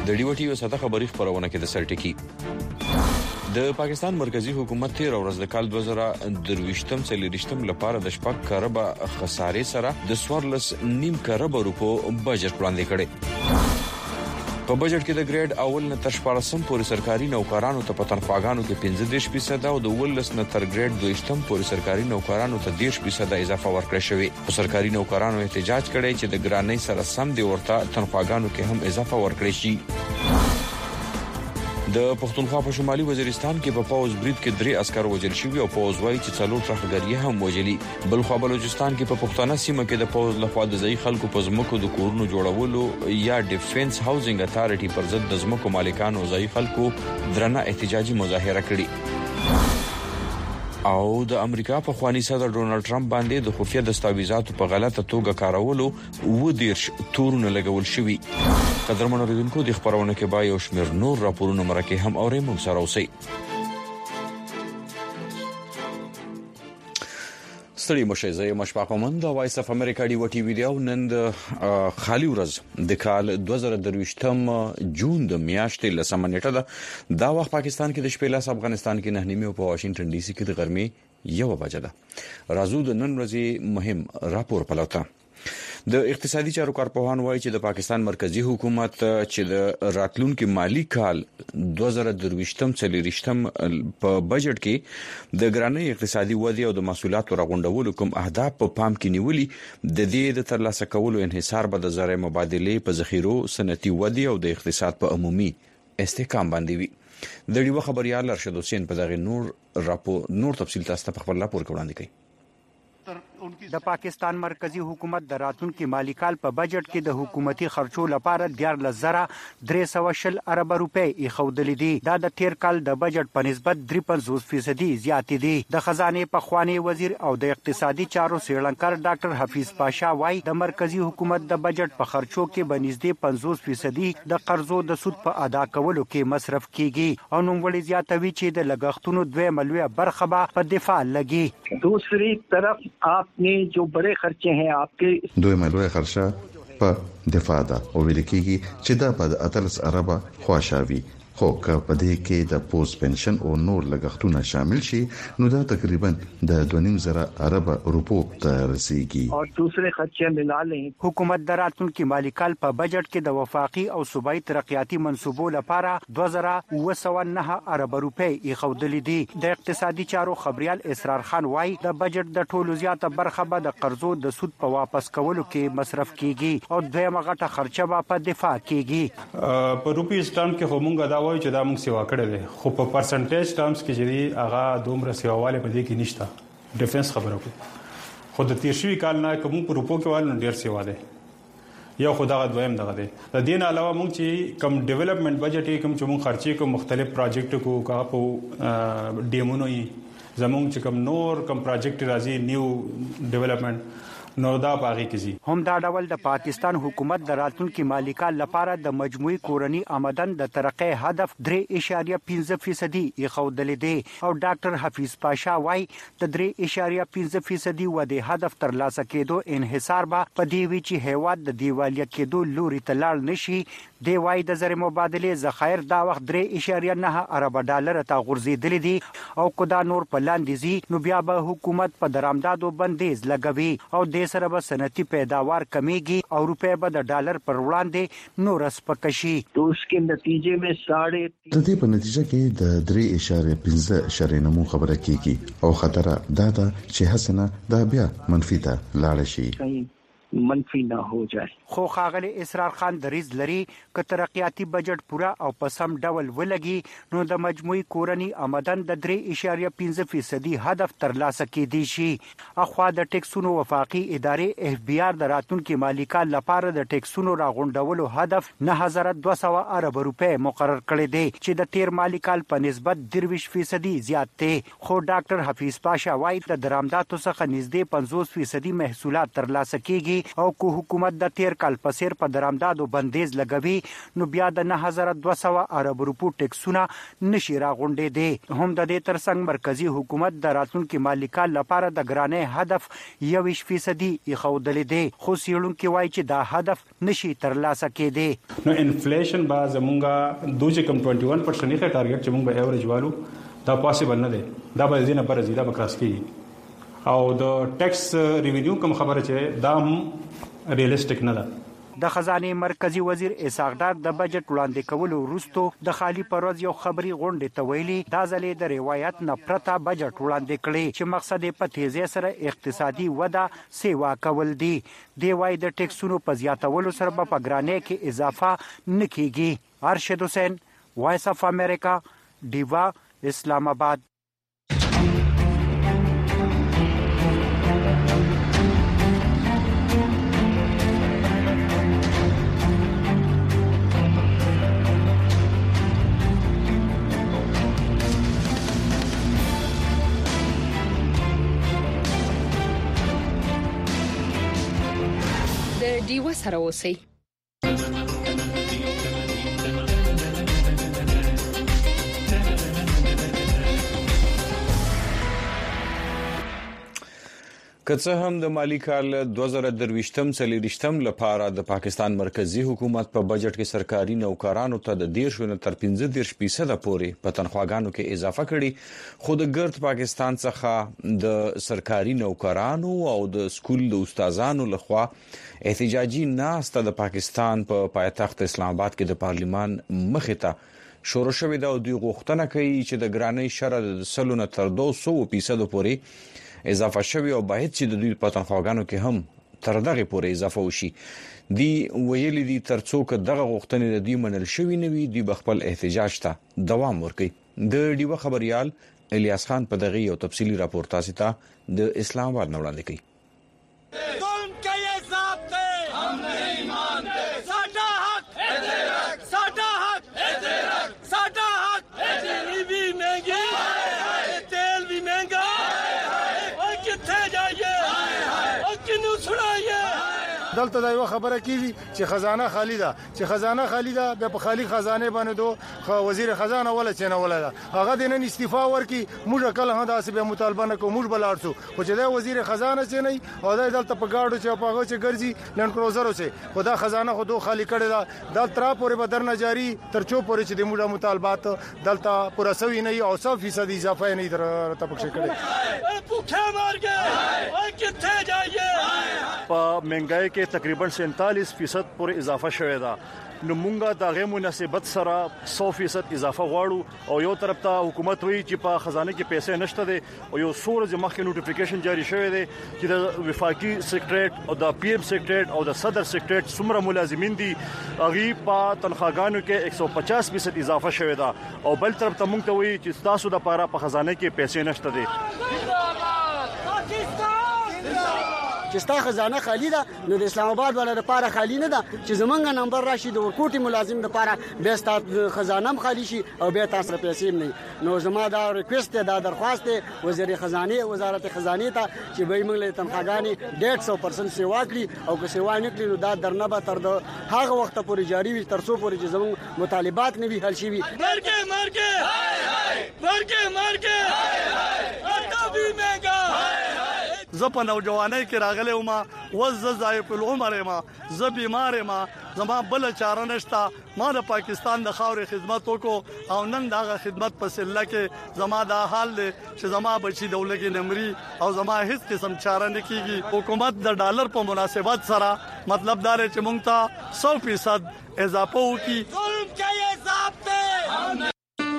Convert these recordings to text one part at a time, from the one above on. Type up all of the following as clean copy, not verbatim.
د ډیو ټي وی ساده خبري خبرونه کې د سرټکی د پاکستان مرکزی حکومت 13 ورځ د کال 2023 سلیریشتم لپاره د شپږ کاربه خسارې سره د 14.5 کاربه روپو بجټ وړاندې کړي. په بجټ کې د ګریډ اول نه تر 14 پورې سرکاري نوکرانو ته په تنخواګانو کې 15% او د 12 نه تر ګریډ 2 پورې سرکاري نوکرانو ته 10% اضافه ورکړل شوې. په سرکاري نوکرانو احتجاج کړي چې د ګرانۍ سره سم دی ورته تنخواګانو کې هم اضافه ورکړي شي. د پښتونخوا په شمالي وزیرستان کې په پاوز برید کې 3 عسكر وژل شوي او پاوز وايي چې 4 ترهګریه هم وژلي. بل خو بلوچستان کې په پښتانه سیمه کې د پاوز لخوا د ځای خلکو په ځمکو د کورونو جوړولو یا ډیفنس هاوزینګ اتارټي پر ضد د ځمکو مالکانو ځای خلکو درنه احتجاجي مظاهره کړې. او د امریکا په خواني صدر ډونالد ټرمپ باندې د خفیه دستاویزاتو په غلطه توګه کارولو ودیرش تورونه لګول شوي. قدرمن اوریدونکو د خبرونه کې با یو شمېر نور راپورونه مرکه هم اورې موږ سره اوسئ. ستړي مشه زه مشفق مند د وایس اف امریکا دی وټي ویډیو نن خالي ورځ د کال 2023 جون د میاشتې لسمه نیټه دا وخت پاکستان کې د شپې لاس افغانستان کې 9:30 او په واشنگټن ډي سي کې د غرمې 1 بجه ده. راځو د نن ورځې مهم راپور پلوته. د اقتصادي چارو کارپوهان وایي چې د پاکستان مرکزی حکومت چې د راتلونکو مالی کال 2023 سلیریشتم په بجټ کې د ګرانۍ اقتصادي ودی او د محصولاتو راغونډولو کوم اهداف په پام کې نیولي. د دې د ترلاسه کولو انحصار به د زر مبادله په ذخیرو صنعتي ودی او د اقتصاد په عمومي استحکام باندې وي. د ډیو خبريال ارشد حسین په دغه نور تفصیل تاسو ته په خپل راپور کې وړاندې کړي. د پاکستان مرکزی حکومت د راتلونکي مالی کال په بجټ کې د حکومتي خرچو لپاره 14,310 ارب روپۍ ایښودلې دي. دا د تیر کال د بجټ په نسبت 53% زیاتې دي. د خزانه پخوانی وزیر او د اقتصادي چارو سیړنکر ډاکټر حفیظ پاشا وايي د مرکزی حکومت د بجټ په خرچو کې بنسبت 50% د قرضو د سود په ادا کولو کې مصرف کیږي او نوموړي زیاتوي چې د لګښتونو دوه ملوي برخه په دفاع لګي. دوسری طرف आपने जो बड़े खर्चे हैं आपके دوی ملوي خرچه په دفاع ده او ویل کېږي چې دا په 13 اربه خواشاوي. خو که په دې کې د پوسټ پنشن او نور لګښتونه شامل شي نو دا تقریبا د 2.5 ارب روپو ته رسیدي. او دوسرے خرچې ملا لیں. حکومت د راتلونکي مالی کال په بجټ کې د وفاقي او صوبایي ترقیاتي منصوبو لپاره 2,909 ارب روپۍ ایښودلې دي. د اقتصادي چارو خبريال اسرار خان وايي د بجټ د ټولو زیاته برخه به د قرضو د سود په واپس کولو کې مصرف کیږي او دویمه غټه خرچه به په دفاع کیږي. په روپیز ټرم کې همغه دا وایي چې دا موږ سیوا کړی دی خو په پرسنټیج ټرمز کې چې هغه دومره سیواواله په دې کې نشته. ډیفنس خبره کوي خو د تیر شوي کال نه کوم په روپو کې والو ډیر سیوا دی. یو خدای دویم دغه دی. د دین علاوه موږ چې کم ډیولپمنٹ بجټ کوم چې موږ خرچې کوم مختلف پروجیکټ کو کا په ډیمونو زموږ چې کم نور کم پروجیکټ راځي نیو ډیولپمنٹ نو دا باغی کیږي. هم دا ډول د پاکستان حکومت د راتلونکي مالی کال لپاره د مجموعي کورنی آمدن د ترقۍ هدف 3.5% ایښودلې دي او ډاکټر حفیظ پاشا وايي د 3.5% ودې هدف ترلاسه کېدو انحصار به په دې وی چې هیواد د دیوالیا کېدو لوري ته لاړ نشي. دی وايي د زر مبادله ذخایر دا وخت 3.9 ارب ډالر ته غورځېدلې دي او کدا نور په لاندې زی نو بیا به حکومت په درآمدادو بندیز لګوي او د سره به صنعتي پیداوار کمیږي او روپے به د ډالر پر وړاندې نور سپکشي. تو اس کے نتیجے میں د دې په نتیجه کې د 3.5 خبره کیږي او خطر دا ده چې حسنه دا بیا منفي ته لاړ شي. منفی نہ ہو جائے. خو خاغلی اسرار خان دریز لري ک ترقیاتی بجټ پورا او په سم ډول ولګي نو د مجموعي کورنی آمدن د 3.5% هدف ترلاسه کیدی شي. اخوا د ټیکسونو وفاقي ادارې اف بي ار د راتلونکي مالی کال لپاره د ټیکسونو راغونډولو هدف 9200 ارب روپۍ مقرر کړی دی چې د تیر مالی کال په نسبت 23% زیات دی. خو ډاکټر حفیظ پاشا وايي د درآمداتو څخه نږدې 50% محصولات ترلاسه کیږي او کو حکومت د 13 کال په سیر په درآمدادو بندیز لګوي نو بیا د 9200 ارب روپو ټیکسونه نشي راغونډې دي. هم د دې ترڅنګ مرکزی حکومت د راتلونکي مالی کال لپاره د ګرانۍ هدف 21% ایښودل دي خو سیړونکو وایي چې دا هدف نشي ترلاسه کېدی. نو انفلیشن با زمونږه دوی کم 21% نه ټارګټ چې موږ به ایوریج والو دا پاسبل نه دی. دا به زینه پر زیاده بکراس کی او د ټیکس ریوینیو کوم خبره چې دا هم ریالیسټیک نه ده. د خزانه مرکزی وزیر اسحاق ډار د بجټ وړاندې کولو وروسته د خالی پروز یو خبري غونډه ته ویلي دا ځلې د روایت نه پرته بجټ وړاندې کړي چې مقصد په تیزی سره اقتصادي وده سیوا کول دي. دی وايي د ټیکسونو په زیاتولو سره په ګرانۍ کې اضافه نکېږي. ارشد حسین، وایس اف امریکا، ډیوا، اسلام آباد. د ډیوا سره اوسئ. که څه هم د مالی کال 2023-24 لپاره د پاکستان مرکزی حکومت په بجټ کې سرکاري نوکرانو ته د 10 نه تر 15% پورې په تنخواګانو کې اضافه کړي خو د ګرد پاکستان څخه د سرکاري نوکرانو او د سکول د استادانو لخوا احتجاجي ناسته د پاکستان په پایتخت اسلام آباد کې د پارلیمان مخې ته شروع شوې ده او دوی غوښتنه کوي چې د ګرانۍ شرح د 100 نه تر 200% پورې اضافه شوی او باید چې د دوی په تنخواګانو کې هم تر دغه پورې اضافه وشي. دی ویلي دي ترڅو که دغه غوښتنې د دوی منل شوی نه وي دوی بخپل احتجاج ته دوام ورکوي. د ډیوه خبريال الیاس خان په دغه یو تفصیلی راپور تاسو ته د اسلام آباد نه وړاندې کوي. دلته دا یو خبره کیږي چې خزانه خالی ده د په خالی خزانه باندې دو وزیر خزانه ولا چې نه ولا هغه د نن استعفا ورکي موږ کله هدا سبه مطالبه نه کوو موږ بلارسو خو چې دا وزیر خزانه چې نه او دا دلته په گاډو چې په هغه چې ګرځي لند کروزرو چې خدا خزانه خو دو خالی کړي دا تر پورې بدر نه جاری ترچو پورې چې د موږ مطالبات دلته پوره سوي نه او 100% اضافه نه تر تپکشه کړي پوښه مارګه او کته جایي په منګای کې تقریبا 47% پورې اضافه شوې ده. نو مونږه د غو مناسبت سره 100% اضافه غواړو او یو طرف ته حکومت وایي چې په خزانه کې پیسې نشته دي او یو سورج مخکې نوټیفیکیشن جاری شوی دی چې د وفاقي سیکریټریټ او د پی ایم سیکریټریټ او د صدر سیکریټریټ څومره ملازمین دي هغه په تنخواګانو کې 150% اضافه شوی ده او بل طرف ته مونږ ته وایي چې تاسو د لپاره په خزانه کې پیسې نشته دي. چې ستا خزانه خالی ده نو د اسلام آباد ولر لپاره خالی نه ده چې زمونږ نمبر راشي د ورکوټي ملازم لپاره به ستا خزانه هم خالی شي او به تاسو پیسې نه. نو زما دا ریکوست دا درخواست وزیر خزانه وزارت خزانه ته چې به موږ له تنخواګانی 150% سیوا کړي او که سیوا نه کړي نو دا درنه به تر هغه وخت پورې جاری وي تر څو پورې چې زموږ مطالبات نه وي حل شي. زه په نوجوانۍ کې راغلی وم وز ضعیف العمر ما زه بیمار ما زما بل چاره نشته ما د پاکستان د خاورې خدمت وکړو او نن دغه خدمت په سله کې زما دا حال دی چې زما بچی دولګي نمرې او زما هیڅ قسم چاره نه کیږي. حکومت د ډالر په مناسبت سره مطلب دا چې مونږ ته 100% اضافه وکړي. ظلم کوي اضافه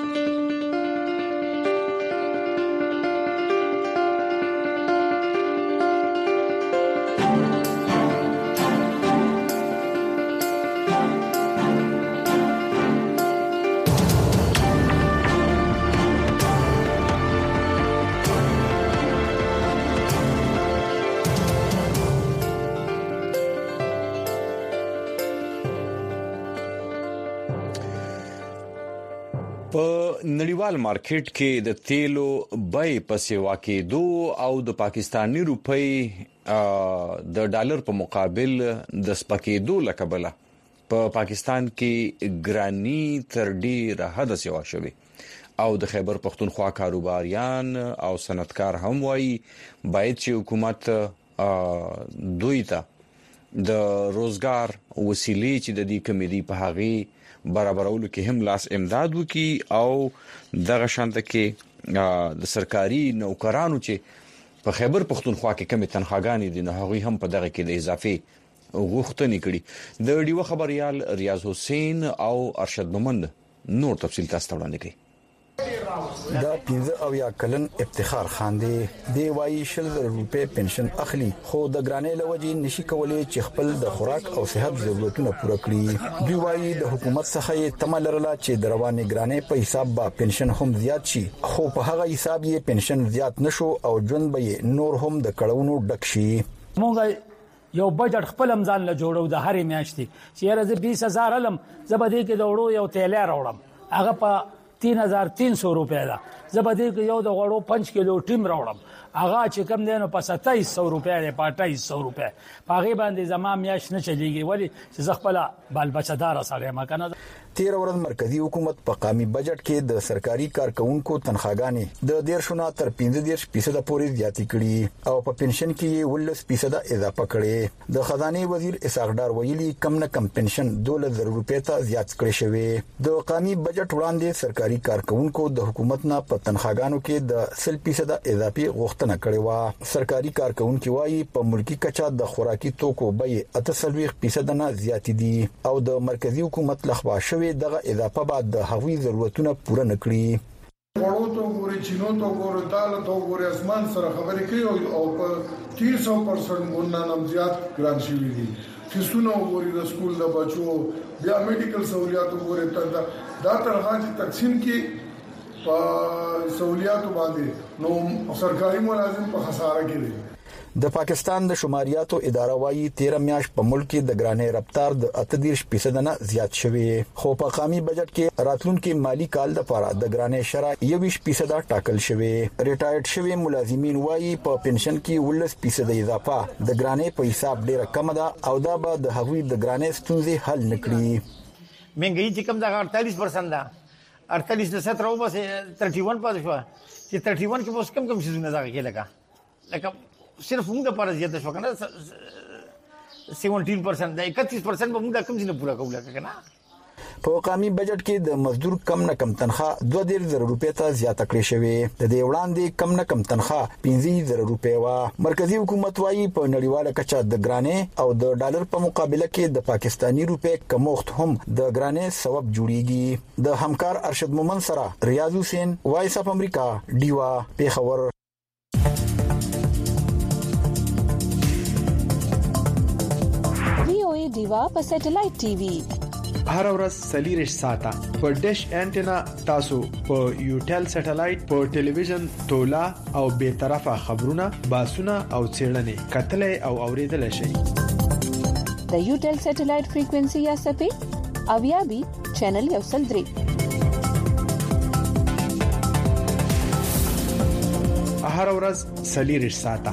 په نړیوال مارکیټ کې د تیلو بیې په سیوا کېدو او د پاکستانی روپۍ د ډالر په مقابل د سپکېدو لکبله په پاکستان کې ګرانی تر ډیره حد سیوا شوی او د خیبر پختونخوا کاروباریان او صنعتکار هم وایي باید چې حکومت دوی ته د روزګار وسیلې چې د دې کمیډي په هغه برابرولو کې هم لاس امداد وکي او دغه شانته کې د سرکاري نوکرانو چې په خیبر پختونخوا کې کمی تنخواګانې دي نه هغه هم په دغه کې د اضافي غوښتنې کړي د ډیو خبريال ریاض حسین او ارشد مومند نور تفصیل تاسو ته وړاندې کوي دا 15 او یا کلن افتخار خان دی وایي 100 روپے پنشن اخلي خو د ګرانې لوجي نشي کولای چې خپل د خوراک او صحت ضرورتونه پوره کړي دوی وایي د حکومت څخه تمل لرله چې د رواني ګرانې په حساب به پنشن هم زیات شي خو په هغه حساب یې پنشن زیات نشو او ژوند به نور هم د کړهونو ډک شي مونږ یو بجټ خپل امزان له جوړو د هرې میاشتې چې راځي 20000 علم زبدي کې دوړو یو تیل راوړم هغه په 3300 روپے دا زبدي کې یو د غړو 5 کیلو ټیم راوړم هغه چې کم دینو په 2700 روپے دی په 2800 روپے پاغي باندې زما میاش نه چلیږي ولی چې خپل بال بچدار سره ما کنه 13 ورځ مرکزی حکومت په قومي بجټ کې د سرکاري کارکونکو تنخواګانې د 1.5 تر 15% پورې زیاتې کړي او په پنشن کې 10% اضافه کړي د خزانه وزیر اسحاق ډار ویلي کم نه کم پنشن 2000 روپے ته زیات کړی شوی د قومي بجټ وړاندې سرکاري کارکونکو د حکومت نه په تنخواګانو کې د 10% اضافي غوښتنه کړې و سرکاري کارکونکو وايي په ملکی کچا د خوراکي توکو بیه 38% نه زیات دي او د مرکزی حکومت لخوا شوی دغه اضافه بعد د هغوی ضرورتونه پوره نکړي وړو ته ګوري چینو ته ګوري دال ته ګوري اسمان سره خبرې کوي او په 300% ګونه نم زیات ګران شي دي فیسونو ګوري د سکول د بچو بیا میډیکل سہولیات ګوري دا ترغه تقسیم کې په سہولیات باندې نو سرکاري ملازم په خساره کې دي د پاکستان د شماریاتو اداره وايي 13 میاش په ملک کې د ګرانې رفتار د 38% نه زیات شوی خو په قومي بجټ کې راتلونکي مالی کال لپاره د ګرانې شرح 21% ټاکل شوی ریټایرډ شوی ملازمین وايي په پنشن کې 10% اضافه د ګرانې په حساب ډیره کم ده او دا به د هغوی د ګرانې ستونزې حل نکړي مهنګي چې کم دا 48% ده 48 د 17 او بس 31 پاتې شو چې 31 کې اوس کم شي نه ځای کې لکه صرف موږ لپاره زیاته شو کنه 17% دا 31% به موږ کم څه پورا کوله کنه په قومي بجټ کې د مزدور کم نه کم تنخواه 2000 روپے ته زیاته کړې شوې د دې وړاندې کم نه کم تنخواه 15000 روپے وا مرکزی حکومت وايي په نړیواله کچه د ګرانې او د ډالر په مقابله کې د پاکستانی روپے کمښت هم د ګرانې سبب جوړیږي د همکار ارشد مومند سره ریاض حسین وایس اف امریکا ډیوا پیښور دیوا په سټلایټ ټي وي هر ورځ سلیریش ساته په ډیش انټینا تاسو په یوټل سټلایټ په ټلویزیون تولا او به طرفه خبرونه باسونه او چیرنې کتلې او اوریدل شي د یوټل سټلایټ فریکوئنسي یا سپې او یا بي چینل یو سل درې هر ورځ سلیریش ساته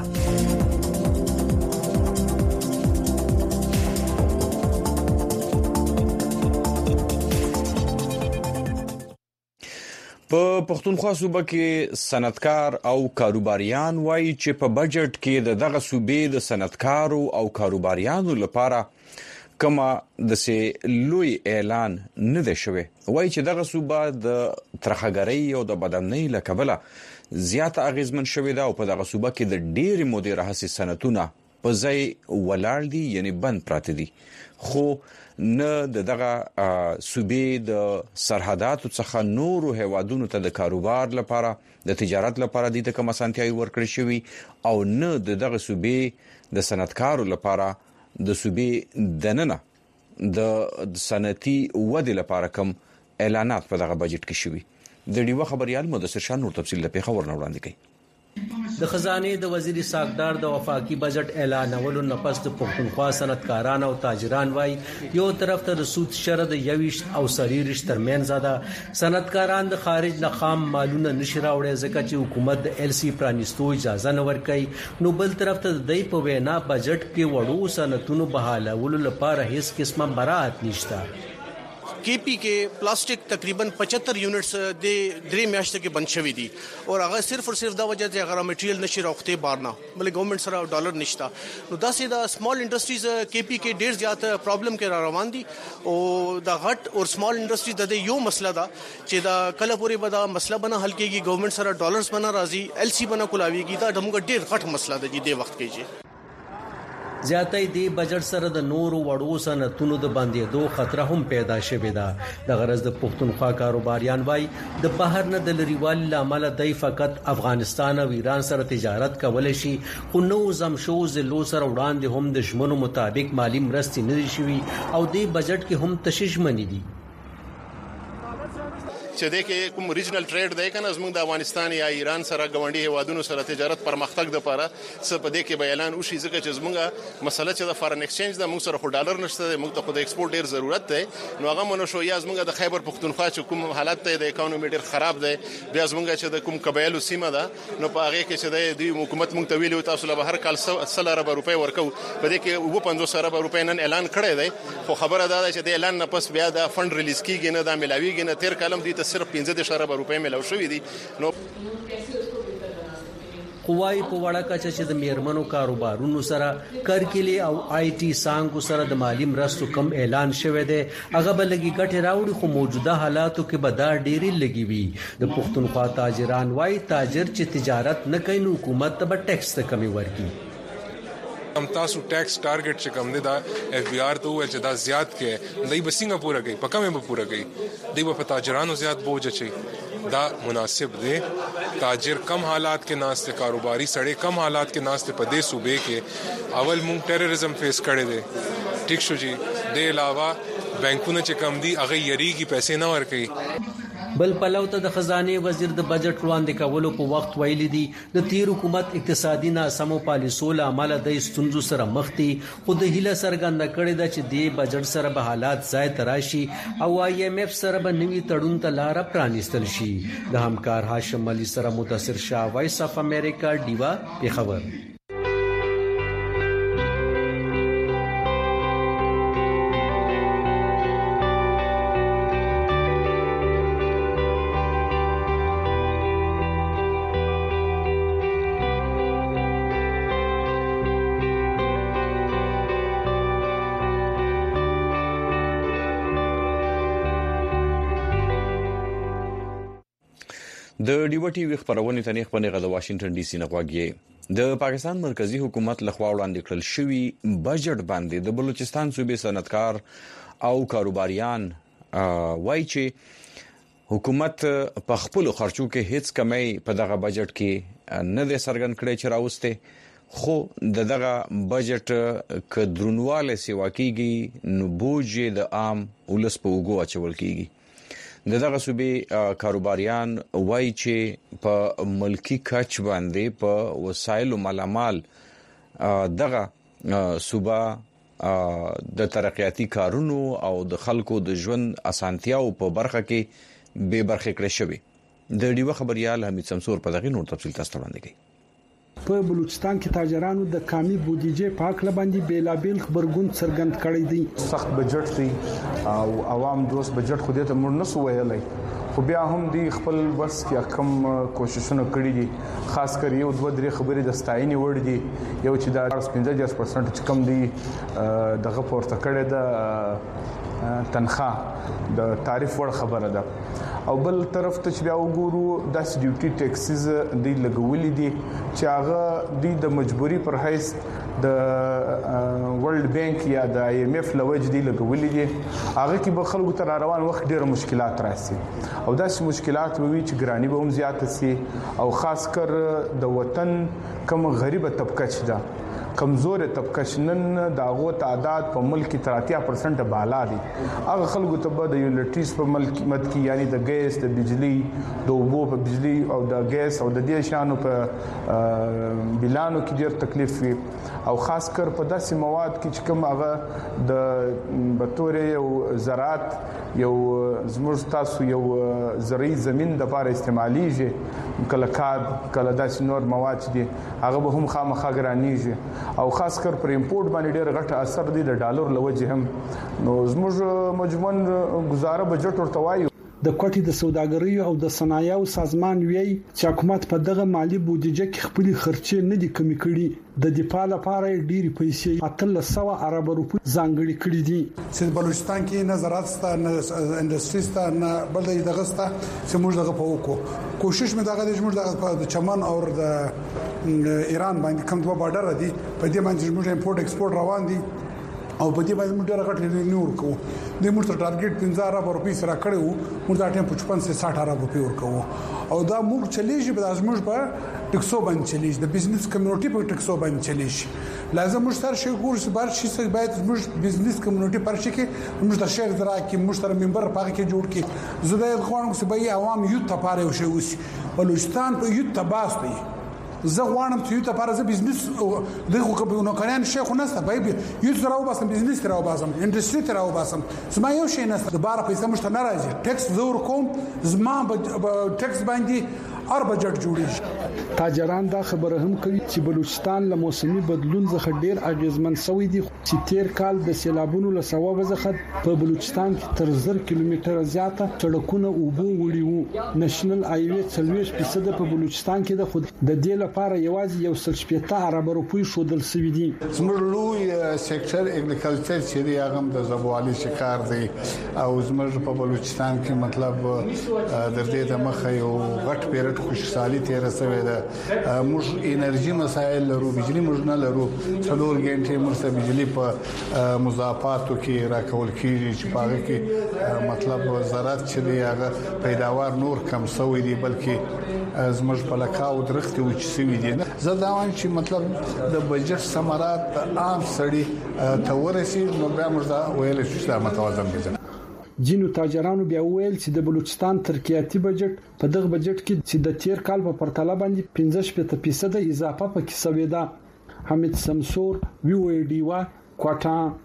په پښتونخوا صوبه کې صنعتکار او کاروباریان وایي چې په بجټ کې دغه صوبې د صنعتکارو او کاروباریانو لپاره کما د سه لوی اعلان نه دی شوی وایي چې دغه صوبه د ترخګرۍ او د بدامنۍ لکبله زیاته اغیزمن شوې ده او په دغه صوبه کې د ډېر مودې راهسي صنعتونه په ځای ولاړ دي یعنی بند پراته دي خو نه دغه صوبې د سرحداتو څخه نورو هیوادونو ته د کاروبار لپاره د تجارت لپاره د کوم اسانتیاوي ورکړل شوی او نه دغه صوبې د صنعتکارو لپاره د صوبې دننه د صنعتي ودې لپاره کوم اعلانات په دغه بجټ کې شوی د ډیوه خبريال مدثر شاه نور تفصیل د پیښور نه وړاندې کوي د خزانه د وزیر ساکدار د وفاقي بجټ اعلانولو نپس د پښتونخوا صنعتکاران او تاجران وای یو طرف ته د سود شرط یويش او سریرش ترمن زده صنعتکاران د خارج نه خام مالونه نشي راوړي ځکه چې حکومت د LC پرانیستو اجازه نه ورکړي نو بل طرف ته د په وینا بجټ کې وړو صنعتونو بحالولو لپاره هیڅ قسمه براعت نشته केपी के प्लास्टिक तकरीबन 75 यूनिट्स दे 3 میاشتې کې بند شوی دي او هغه صرف دا وجه ته هغه مټیریل نشي راوخته بارنا بلکې ګورنمنت سره ډالر نشتا نو دا سیدا سمال انډستریز केपी کې ډیر زیات پرابلم کې را روان دي او دا غټ او سمال انډستریز د یو مسله ده چې دا کله پوری به دا مسله بنا حل کېږي ګورنمنت سره ډالرز بنا راځي LC بنا کولاویږي دا دموږ ډیر غټ مسله ده چې د وخت کې زیاتې دی بجټ سره د نورو وړو صنعتونو د باندې خطر هم پیدا شوی دا د غرض د پښتونخوا کاروباریان وای د بهر نه د لريوال لامل دای فقط افغانستان او ایران سره تجارت کولای شي خو نو زم شو زلو سره وړاندې هم د شمنو مطابق مالی مرستې نه شوي او د بجټ کې هم تشویش منی دي چې د کې کوم ریجنل ټریډ دی کنه زموږ د افغانستان یا ایران سره غونډي هوادونو سره تجارت پرمختګ د لپاره څه په دې کې به اعلان وشي ځکه چې زموږ مسله چې د فارن ایکسچینج د موږ سره خو ډالر نشته موږ ته خو د ایکسپورت ډیر ضرورت دی نو هغه مونږ شو یا زموږ د خیبر پختونخوا چې کوم حالت دی د اکانومي ډیر خراب دی بیا زموږ چې د کوم قبایلو سیمه ده نو په هغه کې چې د حکومت موږ ته ویلو تاسو له هر کال 100 ارب روپۍ ورکو په دې کې 50 ارب روپۍ نن اعلان کړی دی خو خبره ده چې د اعلان نه پس بیا د فند ریلیز کیږي نه د ملاویږي نه تیر کلم دي ته صرف 15 روپۍ ملو شوې دي نو قوای په وړه کچه چې د میرمنو کاروبارونو سره کرکلی او IT سانګو سره د مالی مرستو کم اعلان شوه دی هغه بلګي ګټه راوړي خو موجوده حالاتو کې به دا ډېری لګي وي د پښتونخوا تاجران وای تاجر چې تجارت نه کوي حکومت ته به ټیکس ته کمی ورکړي هم تاسو ټیکس ټارګټ چې کم دی دا FBR ته ویل چې دا زیات کې دای به څنګه پوره کوي په کومه به پوره کوي دی په تاجرانو زیات بوج اچي دا مناسب دی تاجر کم حالات کې ناشته کاروباری سړی کم حالات کې ناشته په دې صوبې کې اول مونږ ټیرریزم فیس کړی دی ټیک شو جی د علاوه بانکونه چې کم دي هغه یریږي پیسې نه ورکوي بل پلو ته د خزانه وزیر د بجټ وړاندې کولو په وخت ویل دي د تیر حکومت اقتصادي ناسمو پالیسو له عمله د ستونزو سره مخ دي خو د هیله څرګنده کړې ده چې د بجټ سره به حالات زیات راشي او IMF سره به نوي تړون ته لار پرانیستل شي د همکار هاشم علي سره متصر شاه وایس اف امریکا دیوا پیښور د ډیو ټي وی خبرونه تنیخ پنیغه د واشنگټن DC نه غواګي د پاکستان مرکزی حکومت لخوا وړاندې کړل شوی بجټ باندې د بلوچستان صوبې صنعتکار او کاروباریان وایي چې حکومت په خپل خرچو کې هیڅ کمی په دغه بجټ کې نه د سرګن کړي چې راوسته خو دغه بجټ ک درنواله سیوا کیږي نو بوج د عام ولس په وګو اچول کیږي دغه صوبې کاروباریان وایي چې په ملکی کچ باندې په وسایل مالامال دغه صوبه د ترقیاتي کارونو او د خلکو د ژوند اسانتیاو په برخه کې به برخه کړې شوی د ډیو خبريال حمید سمسور په دغه نور تفصیل تاسو وړاندې کوي په بلوچستان کې تاجرانو د کامي بودیجې په اړه باندې بیلابل خبرګون څرګند کړی دی سخت بجټ دی او عوام دوست بجټ خو دې ته موږ نسو ویلای خو بیا هم دی خپل بس کې کم کوششونه کړی دي خاص کر یو دوه درې خبرې د ستاینې وړ دي یو چې دا 15% چې کم دی دغه پورته کړی د تنخواه د تعریف وړ خبره ده او بل طرف ته چې بیا وګورو د ډیوټي ټیکسز دی لګولې دي چې هغه د مجبوری پر حیث د ورلد بانک یا د IMF لوجه دی لګولې دي هغه کې به خلکو تر روان وخت ډېر مشکلات راسي او داسې مشکلات وي چې ګرانی به هم زیات سي او خاص کر د وطن کم غریبه طبقه چې ده کمزور طبقه شنن داغو تعداد په ملک کې 30% بالا دي. هغه خلکو ته د یوټیلیټیز په ملکیت کې یعنی د ګیس د بجلی د اوبو په بجلی او د ګیس او د دې شانو په بلانو کې ډیر تکلیف وي او خاص کر په داسې مواد کې چې کوم هغه د بطوري او زراعت یو زموږ تاسو یو زرعي زمين د لپاره استعماليږي کله کاد کله داسې نور مواد دي هغه به هم خامخا ګرانیږي او خاص کر پر امپورټ باندې ډېر غټ اثر دی د ډالر لوجه هم. نو زموږ مجموعاً گزاره بجټ ورته وایو. د کوټې د سوداګرۍ او د صنایعو سازمان ویي چې حکومت په دغه مالی بودیجه کې خپل خرچې نه دي کمی کړي. د دفاع لپاره ډېری پیسې 1300 ارب روپۍ ځانګړي کړي دي. چې بلوچستان کې نه زراعت ستا نه انډستری ستا نه بل دغه ستا چې موږ دغه په وکړو کوشش مې دغه د موږ د چمن او د ایران باندې کوم دوه بارډر دي په دې باندې موږ امپورټ ایکسپورټ روان دي او په دې باندې موږ ډېر غټ ریونیو ورکوو. د موږ ټارګټ 15 ارب روپۍ سره کړو موږ دا ټیم په 55 ارب روپۍ ورکوو او دا موږ چلیږي به موږ په ټکسو باندې چلیږي د بزنس کمیونټي په ټکسو باندې چلیږي. لازم موږ سره شي ګور بار شي باید موږ بزنس کمیونټي پر شي کې موږ د شهر درا کې موږ سره ممبر پاره کې جوړ کې زه د غواړم چې به عوام یو ته پاره وشي وسی بلوچستان په یو ته باس دی. زه غواړم چې یو ته پاره ز بزنس دغه کوم نو کړان شیخ نسته به یو زراو باسم بزنس راو باسم انډستری راو باسم زما یو شي نسته د بار پیسې مشته ناراضي ټیکس زور کوم زما ټیکس باندې ار بجټ جوړیږي. تاجران دا خبره هم کوي چې بلوچستان له موسمي بدلون څخه ډیر اغیزمن شوی دی چې تیر کال د سیلابونو له سبب څخه په بلوچستان کې تر 1000 کیلومتره زیاته سړکونه اوبو وړي وو. نېشنل هایوې 40% په بلوچستان کې د خود د دې لپاره یوازې 170 ارب روپۍ شودل شوی دي. زموږ لوی سېکټر اګریکلچر چې دی هغه د زبوالي شکار دی او زموږ په بلوچستان کې مطلب د دې د مخه یو غټ پیرټ خوشحالي تیر شوی ده. موږ انرژي مسایل لرو بجلی موږ نه لرو 4 غنټې موږ ته بجلی په مضافاتو کې راکول کیږي چې پاره کې مطلب زراعت چې دی هغه پیداوار نور کم شوی دی بلکې زموږ په لکاو درختي و چې سوي دي. زه دا وایم چې مطلب د بجټ ثمرات عام سړي ته ورسي نو بیا موږ دا ویل چې متوازن دي. جنو تاجرانو بیا ویل چې د بلوچستان ترقیاتي بجټ په دغه بجټ کې چې د تیر کال په پرتله باندې 15% اضافه پکې شوې ده. حمید سمسور وی او ډی وا کوټا.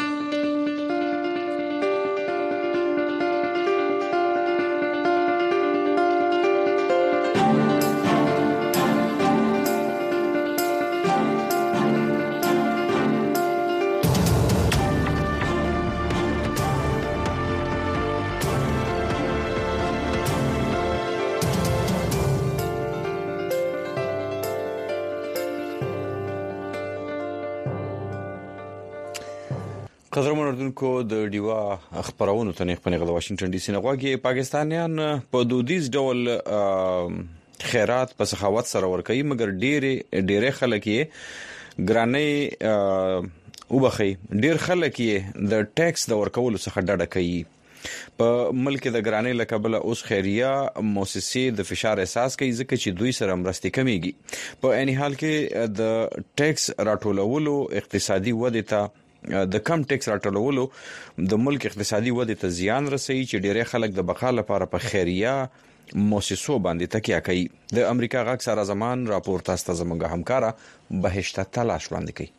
قدرمن اردوونکو د ډیوا خبرونو ته نه خپل د واشنگټن ډي سي نه غواګي پاکستانیان په دودیز ډول خیرات په سخاوت سره ورکوي مګر ډېر خلک یې ګرانې وبخي ډېر خلک یې د ټیکس د ورکولو څخه ډډه کوي. په ملک د ګرانې لکبل اوس خیریه مؤسسې د فشار احساس کوي ځکه چې دوی سره مرستې کمیږي. په عین حال کې د ټیکس راټولولو اقتصادي وده ته د کم ټیکس راټولولو د ملک اقتصادي وده ته زیان رسوي چې ډېر خلک د بقا لپاره په خیریه مؤسسو باندې تکیه کوي. د امریکا غږ سره زمان راپور تاسو زموږه همکارا بهشته تلاش وړاندې کوي.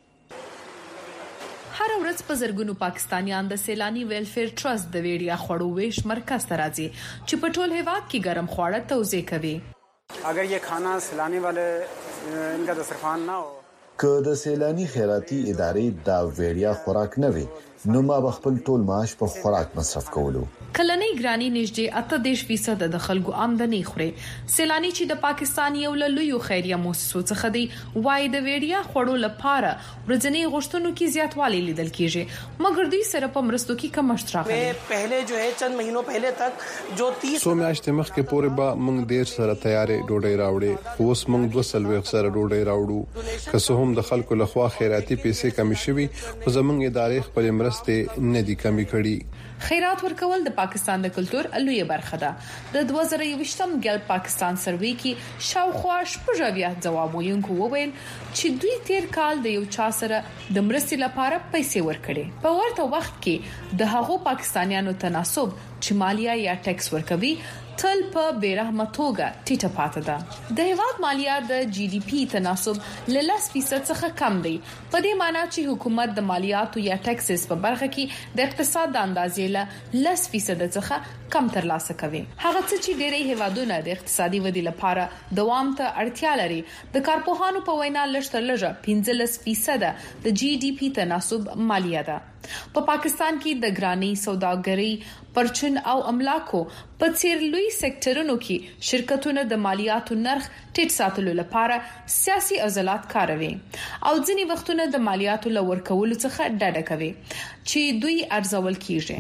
هر ورځ په زرګونو پاکستانیان د سیلانی ویلفیر ټرست د ویډیا خړو ویش مرکز ته راځي چې په ټول هیواد کې ګرم خواړه توزیع کوي. اگر یہ کھانا سیلانی والے ان کا دسترخوان نہ ہو که د سیلانی خیراتی ادارې دا ویډیا خوراک نه وي نو ما خپل ټول معاش په خوراک مصرف کولو. کلنۍ ګرانی نږدې 88% د خلکو آمدنی خوري. سیلانی چې د پاکستان یو لوی خیریه مؤسسو څخه دی وای د ویډیا خړو لپاره ورځنی غوښتنو کې زیاتوالی لیدل کیږي مګر دوی سره په مرستو کې کمښت راغلی. پهله جو ہے چند مہینوں پہلے تک جو 30 میاشتې مخکې پورې به موږ ډیر سره تیارې ډوډۍ راوړې اوس موږ 200 سره ډوډۍ راوړو که څه هم د خلکو لخوا خیراتي پیسې کم شوي خو زموږ ادارې خپل مرستې نه دي کمی کړي. خیرات ورکول د پاکستان د کلچر لویه برخه ده. د 2021م ګل پاکستان سروي کې شاوخوا شپږ ځواب ویونکو وویل چې دوی تیر کال د یو چا سره د مرستې لپاره پیسې ورکړي. په ورته وخت کې د هغو پاکستانیانو تناسب چې مالیه یا ټیکس ورکوي تل په بیرحمه توګه ټیټه پاتې ده. د هیواد مالیه د جی ډي پی تناسب له 10% څخه کم دی. په دې معنی چې حکومت د مالیاتو یا ټیکسز په برخه کې د اقتصاد د اندازې له 10% څخه کم ترلاسه کوي. هغه څه چې ډېری هیوادونه د اقتصادي ودې لپاره دوام ته اړتیا لري د کارپوهانو په وینا لږ 15% د جی ډي پی تناسب مالیه ده. په پاکستان کې د ګرانی سوداګرۍ پرچون او املاکو په څیر لوی سکتورونو کې شرکتونه د مالیاتو نرخ ټیټ ساتلو لپاره سیاسي عضلات کاروي او ځینې وختونه د مالیاتو لور کولو څخه ډډه کوي چې دوی ارزول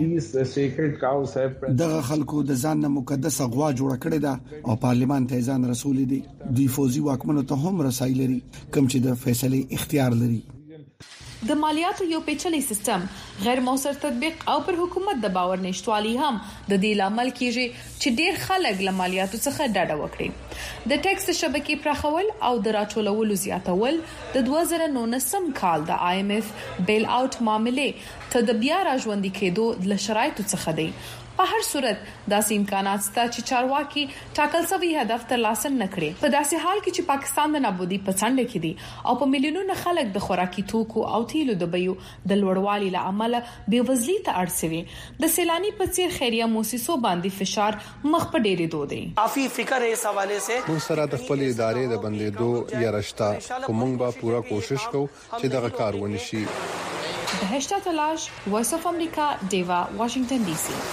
کیږي. دغه خلکو د ځان مقدس غوا جوړ کړی دا او پارلیمان ته ځان رسول دي. دوی فوزي واکمنو ته هم رسایي لري کوم چې د فیصله اختیار لري. د مالیاتو یو پیچلي سیستم غیر موثر تطبیق او پر حکومت د باور نشټوالي هم د دې لامل کیږي چې ډیر خلک له مالیاتو څخه ډډه وکړي. د ټیکس شبکې پراخول او د راټولولو زیاتول د 2019 کال د IMF بیل اوټ معاملې ته د بیا راژوندي کېدو له شرایطو څخه دی. په هر صورت داسې امکانات شته چې چارواکي ټاکل شوی هدف ترلاسه نکړي. په داسې حال کې چې پاکستان د نابودي په څنډه کې دی او په میلیونونو خلک د خوراکي توکو او تیلو د بیو د لوړوالي له امله بېوزلۍ ته اړ شوي. د سیلاني په څیر خیریه موسسو باندې فشار مخ په ډېرېدو دی. کافي فکر یې حواله سره موږ سره د خپل ادارې د بندېدو یا رشتہ کومنګ با پورا کوشش کوو چې دغه کار ونشي. بهشته تلاش، وایس اف امریکا، دیوا، واشنگټن ډي سي.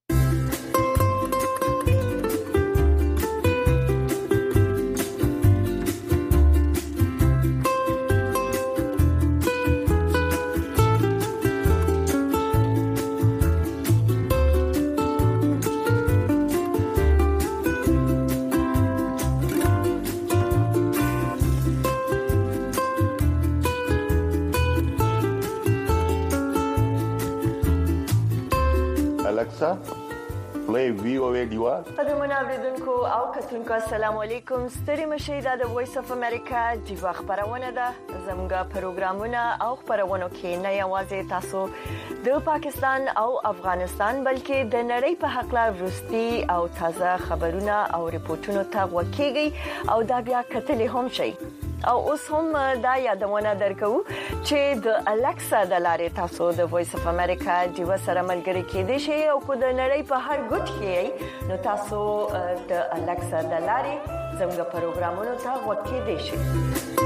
play VOA دیوا. قدرمن اوریدونکو او کتونکو السلام علیکم. ستړي مشئ د وایس اف امریکا دیوا خبرونه ده. زموږه پروګرامونه او خبرونه کې نه یوازې تاسو د پاکستان او افغانستان بلکې د نړۍ په حق لا ورستي او تازه خبرونه او ریپورتونو ته وکیږي او دا بیا کتلې هم شي. او اوس هم دا یادونه درکو چې د الکسا د لارې تاسو د وایس اف امریکا دیوا سره ملګری کېدئ شئ او کو د نړۍ په هر ګوټ کې نو تاسو د الکسا د لارې زموږ پروګرامونو ته وکیدئ شئ.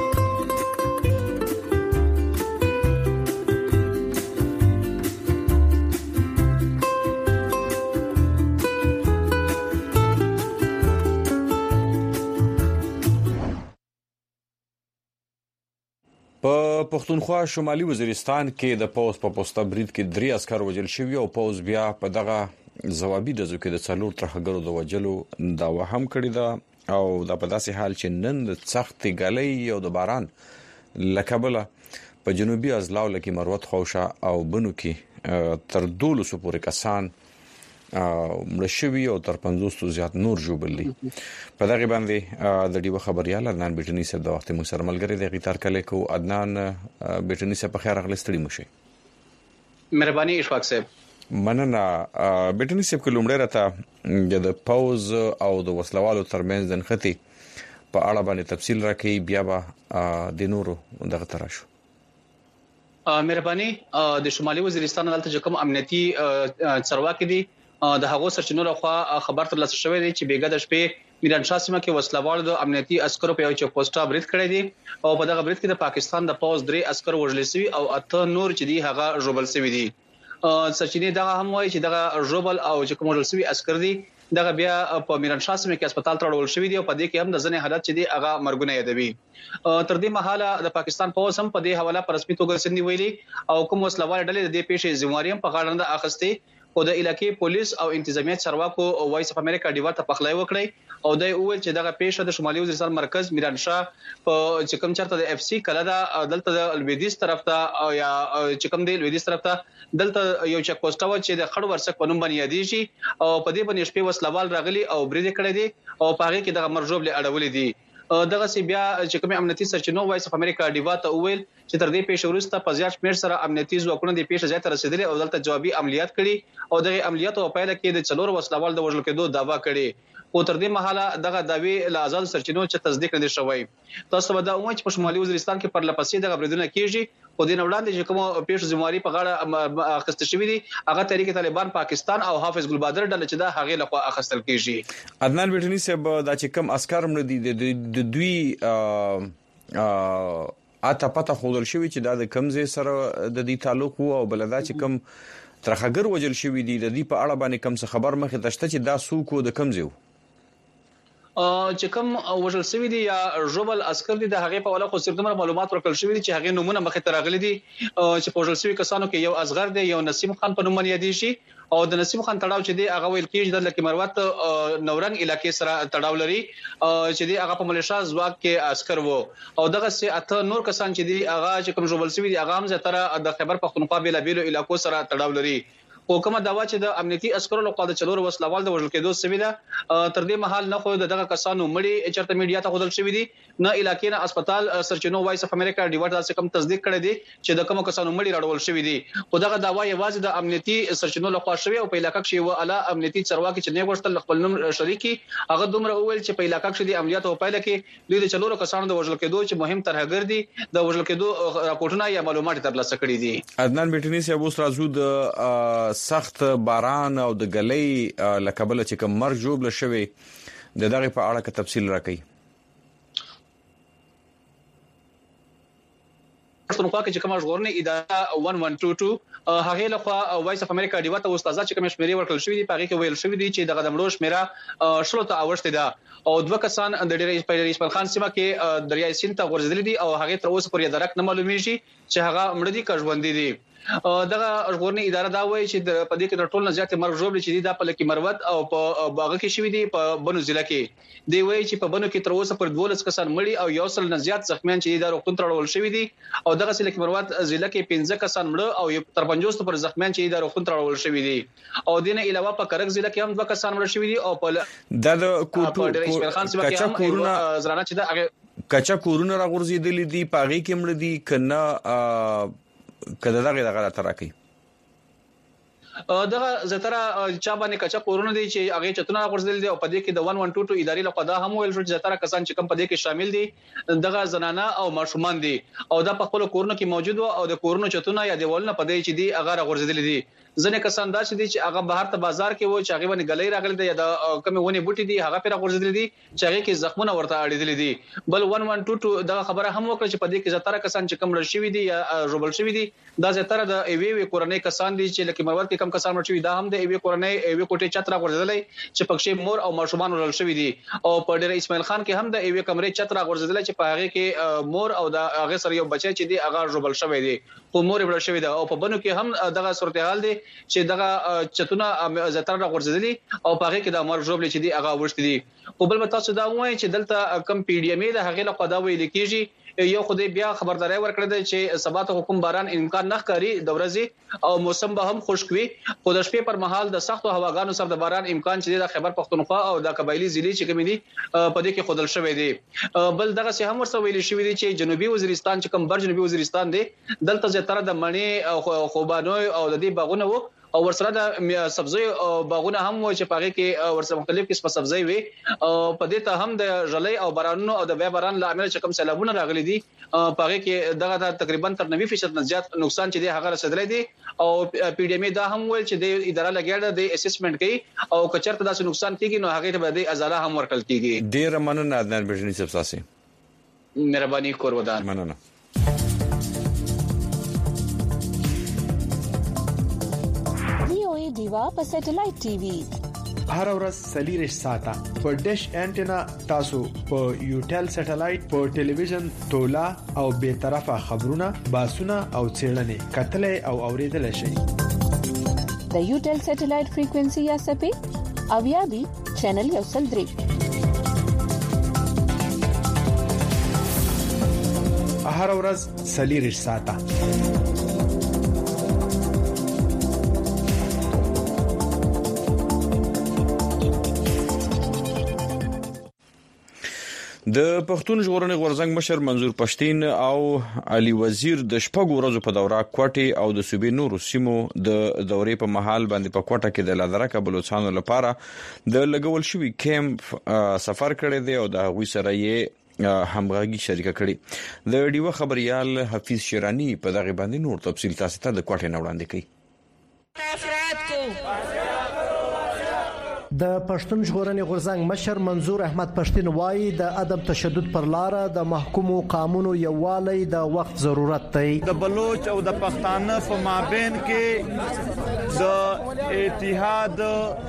په پښتونخوا شمالي وزیرستان کې د پوز په پوسټه برید کې 3 عسكر وژل شوي او پوز بیا په دغه ځوابي دزو کې د څلور ترهګرو د وژلو داوا هم کړې ده او دا په داسې حال چې نن د سخت غلې او د باران لکبله په جنوبي ازلاو لکه مروت خوشا او بنو کې تر 200 پورې کسان مړشوي او تر 500 زیات نور جوړلي. په دغه باندې د دیو خبريال عدنان بیٹنی صاحب د وخت مو سره ملګری د غیتار کله کو. عدنان بیٹنی صاحب په خیر اغلستړي مشه. مهرباني اشفاق صاحب. مننه بیٹنی صاحب کومړه راته د پاوز او د وسلوالو ترمنځ د نختی په اړه باندې تفصیل راکې بیا به د نورو دغه تراشو. مهرباني د شمالي وزیرستان دلته کوم امنیتي چارواکي دي د هغو سرچینو لخوا خبر ترلاسه شوې دي چې بیګه د شپې میران شاه سیمه کې وسلوال د امنیتي عسکرو په یو چک پوسټه برید کړی دي او په دغه برید کې د پاکستان د پوز 3 عسكر وژل شوي او 8 نور چې دي هغه ژوبل شوي دي. سرچینې دغه هم وایي چې دغه ژوبل او چې کوم وژل شوي عسكر دي دغه بیا په میران شاه سیمه کې هسپتال ته وړل شوي دي او په دې کې هم د ځنې حالت چې دي هغه مرګونه یادوي. تر دې مهاله د پاکستان پوز هم په دې حواله پر رسمي توګه سندي ویلي او کوم وسلوال ډلې د دې پیښې ذمہواری هم په غاړه نه اخستې خو د علاقې پولیس او انتظامیه چارواکو وایس اف امریکا ډیوا ته پخلای وکړي او د اول چې دغه پیښه د شمالي وزیرستان مرکز میران شاه په چې کوم چرته د اف سی کله دا دلته د الویدیس طرف ته یا چې کوم دی الویدیس طرف ته دلته یو چک پوسټ و چې د خړ ورسک په نوم باندې یادېږي او په دې باندې شپې وسلوال راغلي او برید کړی دي او په هغه کې دغه مرجوب له اړولې دي دغه سی بیا چې کوم امنیتي سرچینو وایس اف امریکا ډیوا ته وویل چې تر دې پیښه وروسته په زیات شمېر سره امنیتي ځواکونه د پیښه ځای ته رسیدلي او دلته جوابي عملیات کړي او دغه عملیاتو په پایله کې د 4 وسلوال د وژل کېدو دعوا کړي او تر دې مهاله دغه داوی له آزاد سرچینو چې تصدیق نه شوی تاسو به دا وایي چې په شمالي وزیرستان کې پر لپسې دغه بریدونه کیږي او د نوړاندې چې کوم پیښه ذمہواری په غاړه اخیستل شوې دي هغه تحریک طالبان پاکستان او حافظ ګل بادر ډله چې دا هغه لخوا اخیستل کیږي عدنان بیٹنی صاحب دا چې کوم عسكر مړ دي د دوی اته پته خودل شوی چې دا د کمزې سره د دې تعلق وو او بلدا چې کوم ترخګر وجل شوی دي د دې په اړه باندې کوم څه خبر مخه تشته چې دا سوکو د کمزې چې کوم وژل شوی دي یا جوبل عسكر دي د هغه په اړه خو سردمر معلومات ورکړل شوی دي چې هغه نمونه مخه ترغلي دي چې په وژل شوی کسانو کې یو اصغر دی یو نسیم خان په نوم یادې شي او د نسیم خان تړاو چې دی هغه ویل کېږي د لکه مروت نورنګ علاقې سره تړاو لري چې دی هغه په ملیشیا ځواک کې عسكر وو او دغه سي اته نور کسان چې دی هغه چې کوم جوبل شوی دي هغه هم زیاتره د خیبر پختونخوا بیلابیلو علاقو سره تړاو لري حکومت داوا چې د امنیتي عسکرو له خوا د 4 وسلوال د وژل کېدو سوي ده تر دې مهال نه خو دغه کسانو مړي چرته میډیا ته خودل شوی دي نه علاقې نه هسپتال سرچینو وایس اف امریکا ډیوا ته کوم تصدیق کړی دي چې د کوم کسانو مړي راډول شوی دي خو دغه داوا یوازې د امنیتي سرچینو له خوا شوی او په علاقې کې و اعلی امنیتي چارواکي چې نه غوښتل خپل نوم شریکي هغه دومره وویل چې په علاقې کې د عملیات او پایله کې دوی د 4 کسانو د وژل کېدو چې مهم ترهګر دي د وژل کېدو راپورټونه یا معلومات ترلاسه کړي دي عدنان بیٹنی صاحب اوس راځو د سخت باران او د غلې لکبل چې کوم مرګ جوړ شوی د دغه په اړه کې تفصیل راکړي پښتونخوا کې چې کوم ژغورنې اداره 1122 هغه لخوا وایس اف امریکا ډیوا ته استاد چې کوم شمیرې ورکړل شوې دي په هغه کې ویل شوې دي چې دغه د مړو شمیره شلو ته اوښته ده او دوه کسان د ډېر اسماعیل خان سیمه کې دریای سیند ته غورځېدل دي او هغه تر اوسه پورې درک نه معلومیږي چې هغه مړ دي که ژوند دي دغه ژغورنې اداره دا وایي چې په دې کې د ټول نه زیات مرګ جوړ چې دي د په لکه مروت او په باغ کې شوی دي په بنو ضلع کې دی وایي چې په بنو کې تر اوسه پر 12 کسان مړي او یو سل نه زیات زخمیان چې د روغتون تړول شوی دي او دغه لکه مروت ضلع کې 15 کسان مړه او تر 50 پر زخمیان چې د روغتون تړول شوی دي او دینه علاوه په کرک ضلع کې هم 2 کسان مړه شوی دي او په د کوټو کچا کورونه زرانه چې دا کچا کورونه راغورځېدلې دي پاغي کې مړ دي کنه کله دغه تراکي دغه زتره چا باندې کچا کورونه دي چې هغه چتونه غورځول دي او په دې کې د 1122 ادارې له خوا هم ویل شو چې زتره کسان چې کم په دې کې شامل دي دغه زنانه او ماشومان دي او دا په خپل کورونو کې موجود وو او د کورونو چتونه یا دیوالونه په دې چې دي هغه غورځول دي ځنه کسان دا چې دي چې هغه بهر ته بازار کې وو چې هغه باندې غلې راغلي دي یا د کمی ونی بوټي دي هغه پر غورځول دي چې هغه کې زخمونه ورته اړېدل دي بل 1122 دغه خبره هم وکړه چې په دې کې زتره کسان چې کم رشوي دي یا روبل شوی دي دا زتره د ایوي کورنۍ کسان دي چې لکه مروت کې کم کسان مرشوي دا هم د ایوي کورنۍ ایوي کوټه چتره غورځولې چې پکښې مور او ماشومان ورل شوی دي او په ډېر اسماعیل خان کې هم د ایوي کمرې چتره غورځولې چې په هغه کې مور او د هغه سره یو بچی چې دي هغه روبل شوی دي خو مور ورل شوی ده او په بنو کې هم دغه صورتحال دي چې دغه چتونه زتره غورځېدلي او په هغه کې د امر جوړل چې دی هغه ورشتي دي او بل تاسو دا وایي چې دلته کم پی ډی ام ای د هغه له خوا دا ویل کیږي یو خدای بیا خبرداري ورکړه چې سبات حکم باران امکان نه ښکاري د ورځې او موسم به هم خشک وي خو د شپې پر مهال د سختو هواګانو سره د باران امکان چې د خیبر پختونخوا او د قبایلی ضلع چې کوم دي په دې کې خودل شوی دی بل دغه سه هم ورسره ویل شوی دی چې جنوبي وزیرستان چې کوم بر جنوبي وزیرستان دی دلته زیاتره د مڼې او خوبانو او د دې باغونه وو او ورسره د سبزی باغونه هم و چې پاره کې ورسره مختلف قسمه سبزی وي په دې ته هم د ژلې او بارانونو او د وې باران لامل چې کوم سیلابونه راغلي دي پاره کې دغه تقریبا تر 90% نه زیات نقصان چې دی هغه رسیدلی دی او پی ډی ام دا هم ویل چې د اداره لګیړه د اسسمنت کوي او کچرته داسې نقصان کیږي نو هغه ته به د ازاله هم ورکل کیږي ډیر مننه عدنان بیٹنی صاحب ساسي مهرباني کورودان مننه دیوا په سټلایټ ټي وي هر ورځ سلیریش ساته په ډیش انټینا تاسو په یوټل سټلایټ په ټلویزیون تولا او به طرفه خبرونه باسونه او چیرنې کتلې او اوریدل شي د د یوټل سټلایټ فریکوئنسي یا سپې او یا بي چینل 103 هر ورځ سلیریش ساته د پښتون ژغورنې غورځنګ مشر منظور پښتين او علي وزیر د شپږ ورځو په دوره کوټي او د صوبې نورو سیمو د دورې په محل باندې په کوټه کې د لادرکه بلوچستان لپاره د لګول شوی کیمپ سفر کړی دی او د غوي سره یې همغږي شریکه کړي د ډیو خبريال حفیظ شیرانی په دغه باندې نور تفصیل تاسو ته د کوټې نه وړاندې کړي د پښتون ژغورنې غورځنګ مشر منظور احمد پښتين وایي د عدم تشدد پر لار د محکومو قانونو یووالي د وخت ضرورت دی د بلوچ او د پښتانه په مابین کې د اتحاد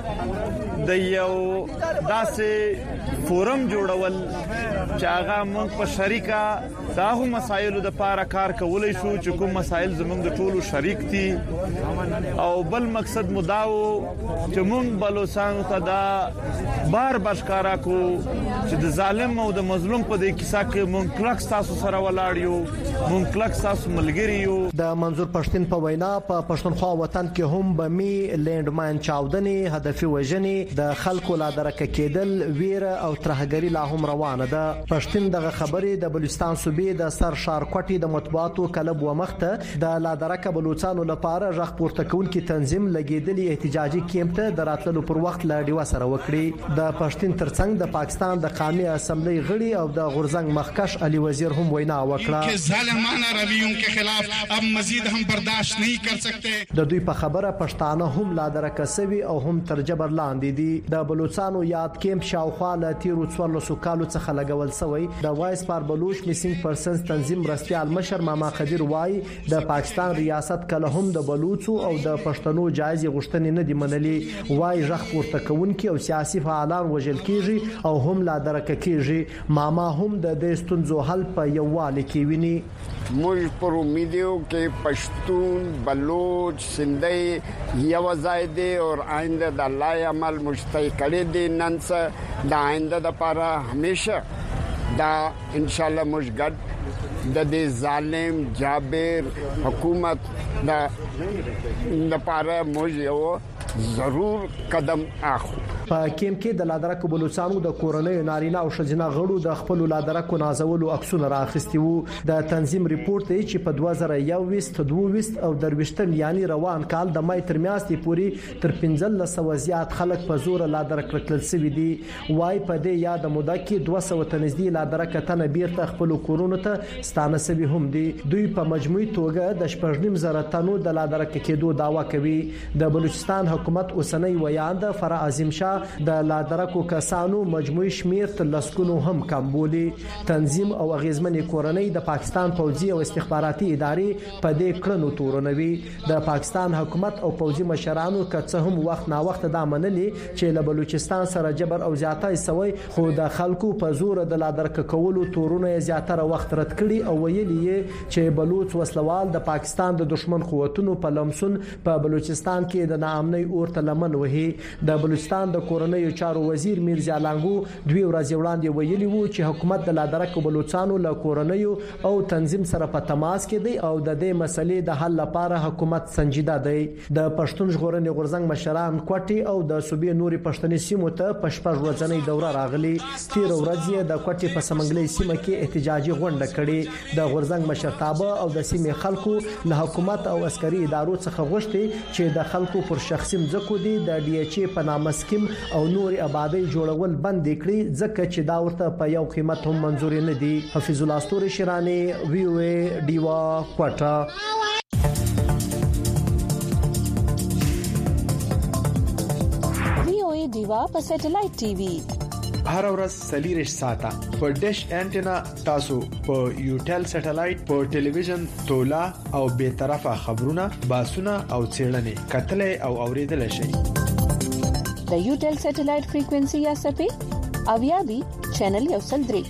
د یو داسې فورم جوړول چې هغه موږ په شریکه داغو مسایلو د پاره کار کولای شو چې کوم مسایل زموږ د ټولو شریک دي او بل مقصد مداو چې موږ بلوچستان ته دا بار ښکارا کو چې د ظالم او د مظلوم په دې کیسه کې موږ کلک تاسو سره ولاړ یو موږ کلک تاسو ملګری یو د منظور پښتين په وینا په پښتونخوا وطن کې هم بمي لینډ ماین چاودنې هدفي وژنې د خلکو لا درک کېدل ویره او ترهګری لا هم روانه ده پښتين دغه خبرې د بلوچستان صوبې د سر شارکوټي د مطبوعاتو کلب و مخته د لا درک بلوچستان لپاره رغ پورته کونکي تنظیم لګیدلی احتجاجي کیمپ ته دراتلو پر وخت لا ډیوا سره وکړي د پښتين ترڅنګ د پاکستان د قومي اسمبلی غړي او د غورځنګ مخکش علي وزیر هم وینا وکړه چې ظالمانه رویوں کے خلاف اب مزید هم برداشت نہیں کر سکتے د دوی په خبره پښتانه هم لا درک سوي او هم تر جبر لاندې دي د بلوچستانو یاد کیمپ شاوخوا ل تیرو 14 کالو څخه لګول شوی د وایس فار بلوچ میسینګ پرسنز تنظیم رستيال مشر ماما خدیر وای د پاکستان ریاست کله هم د بلوچو او د پښتنو جایز غوښتنې نه دی منلي وای ژغ پورته کوونکي او سیاسي فعالان وژل کیږي او هم لا درک کیږي ماما هم د دې ستونزو حل په یووالي کې ویني موږ پر امیدو کې پښتون بلوچ سندي یو ځای دی او آینده د الله عمل مشتای کړي دي نن څه د آینده لپاره همیشه دا ان شاء الله موږ ګډ د دې ظالم جابر حکومت د لپاره موږ یو ضرور قدم اخلو په کیمپ کې د لادرکو بلوچستانو د کورنۍ نارینه او ښځینه غړو د خپل لادرکو نازولو عکسونه راخستي وو د تنظیم ریپورت دی چې په 2021 او 2023 یعنی روان کال د مای تر میاشتې پورې تر 1500 زیات خلک په زور لادرک کړل شوی دي وای په دې یاد موده کې 200 تنزدي لادرک تنه بیرته خپل کورونو ته ستانه شوی هم دي دوی په مجموعي توګه د 15,000 تنو د لادرک کېدو داوا کوي د بلوچستان حکومت اوسنۍ ویاند فرع عظیم شاه د لادرکو کسانو مجموعي شمیر تر لسکونو هم کم بولی تنظیم او اغیزمنې کورنۍ د پاکستان پوځي او استخباراتي ادارې په دې کړنو تورنوي د پاکستان حکومت او پوځي مشرانو کڅه هم وخت نا وخت دا منلي چې له بلوچستان سره جبر او زیاتای سوی خو د خلکو په زور د لادرک کولو تورونه زیاتره وخت رد کړي او ویلي چې بلوچ وسلوال د پاکستان د دشمن قوتونو په لمسون په بلوچستان کې د ناامنۍ اورته لمن وهي د بلوچستان د کورنۍ چارو وزیر میرزا لانګو دوی ورځ وړاندې ویلي وو چې حکومت د لادرک بلوچستانو له کورنۍ او تنظیم سره په تماس کې دی او د دې مسلې د حل لپاره حکومت سنجیده دی د پښتون ژغورنې غورځنګ مشران کوټي او د صوبې نوري پښتني سیمو ته پښپړ ورځنۍ دوره راغلي تیر ورځ د کوټي په سمنګلې سیمه کې احتجاجي غونډه کړې د غورځنګ مشرتابه او د سیمې خلکو له حکومت او عسکري ادارو څخه غوښتي چې د خلکو پر شخصي مځکو دي د ډي ایچ په نامه سکیم او نور آبادی جوړول بند کړي ځکه چې دا ورته په یو قیمت هم منزور نه دي حفیظ الله استوري شیرانی وی او ای دیوا کوټا وی او ای دیوا په سټلایټ ټي وي هر ورځ سلیریش ساته په ډیش انټینا تاسو په یوټل سټلایټ په ټلویزیون تولا او به طرفه خبرونه باسونه او چیرلنې کتلې او اوریدل شي د یوټل سټلایټ فریکوئنسي یا سپې او یا بي چینل 103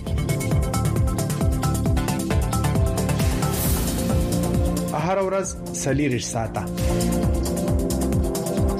هر ورځ سلیریش ساته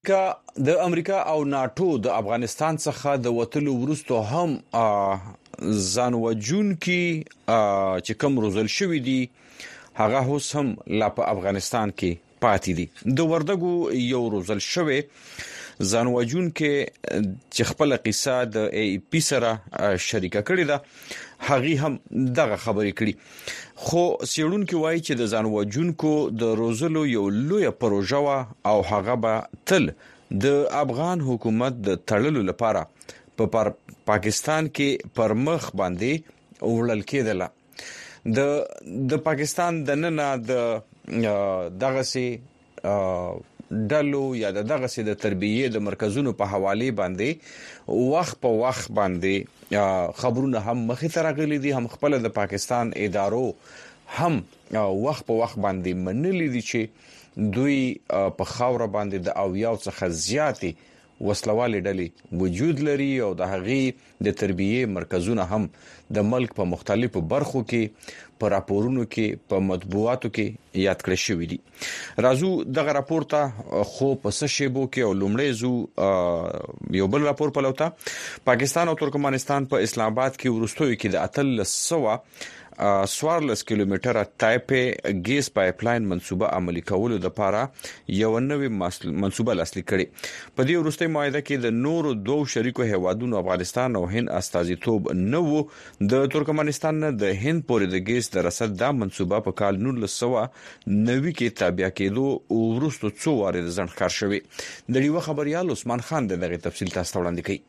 امریکا او ناتو د افغانستان څخه د وټلو وروسته هم ځانوجون کې چې کوم روزل شوې دي هغه اوس هم لا په افغانستان کې پاتې دي. د وردګو یو روزل شوې ځانوجون کې چې خپل قصه د ای پی سره شریکه کړې ده هغه هم دغه خبرې کړي. خو سیړونکو وایي چې د ځانوجونکو د روزلو یو لوی پروژه وا او هغه به تل د افغان حکومت د تړلو لپاره په پاکستان کې پر مخ باندې وړل کېدله. د پاکستان د نن د دغه سي ډلو یا دغه سي د تربیه د مرکزونو په حواله باندې وخت په وخت باندې خبرونه هم مخې ته راغلي دي. هم خپل د پاکستان ادارو هم وخت په وخت باندې منلي دي چې دوی په خاور باندې د اویاو څخه زیاتې وسلوالې ډلې وجود لري او د هغې د تربیه مرکزونه هم د ملک په مختلفو برخو کې په راپورونو کې په مطبوعاتو کې یاد کړی شوی دي. راځو دغه راپور ته خو په څه شیبو کې او لومړی زو یو بل راپور په لوتا پاکستان او ترکمنستان په اسلام آباد کې ورستوي کې د 1300 14 کیلومتره تایپه ګیس پایپلاین منصوبه عملی کولو د لپاره یو نوې منصوبه لاسلیک کړي. په دې وروستي معاهده کې د نورو دوه شریکو هیوادونو افغانستان او هند استازیتوب نو د ترکمنستان د هند پورې د ګیس د رسد د منصوبه په کال 1990 کې تابع کېدو ورستو څو واره د ځنډ شوی. د یو خبريال عثمان خان دغه تفصیل تاسو وړاندې کوي.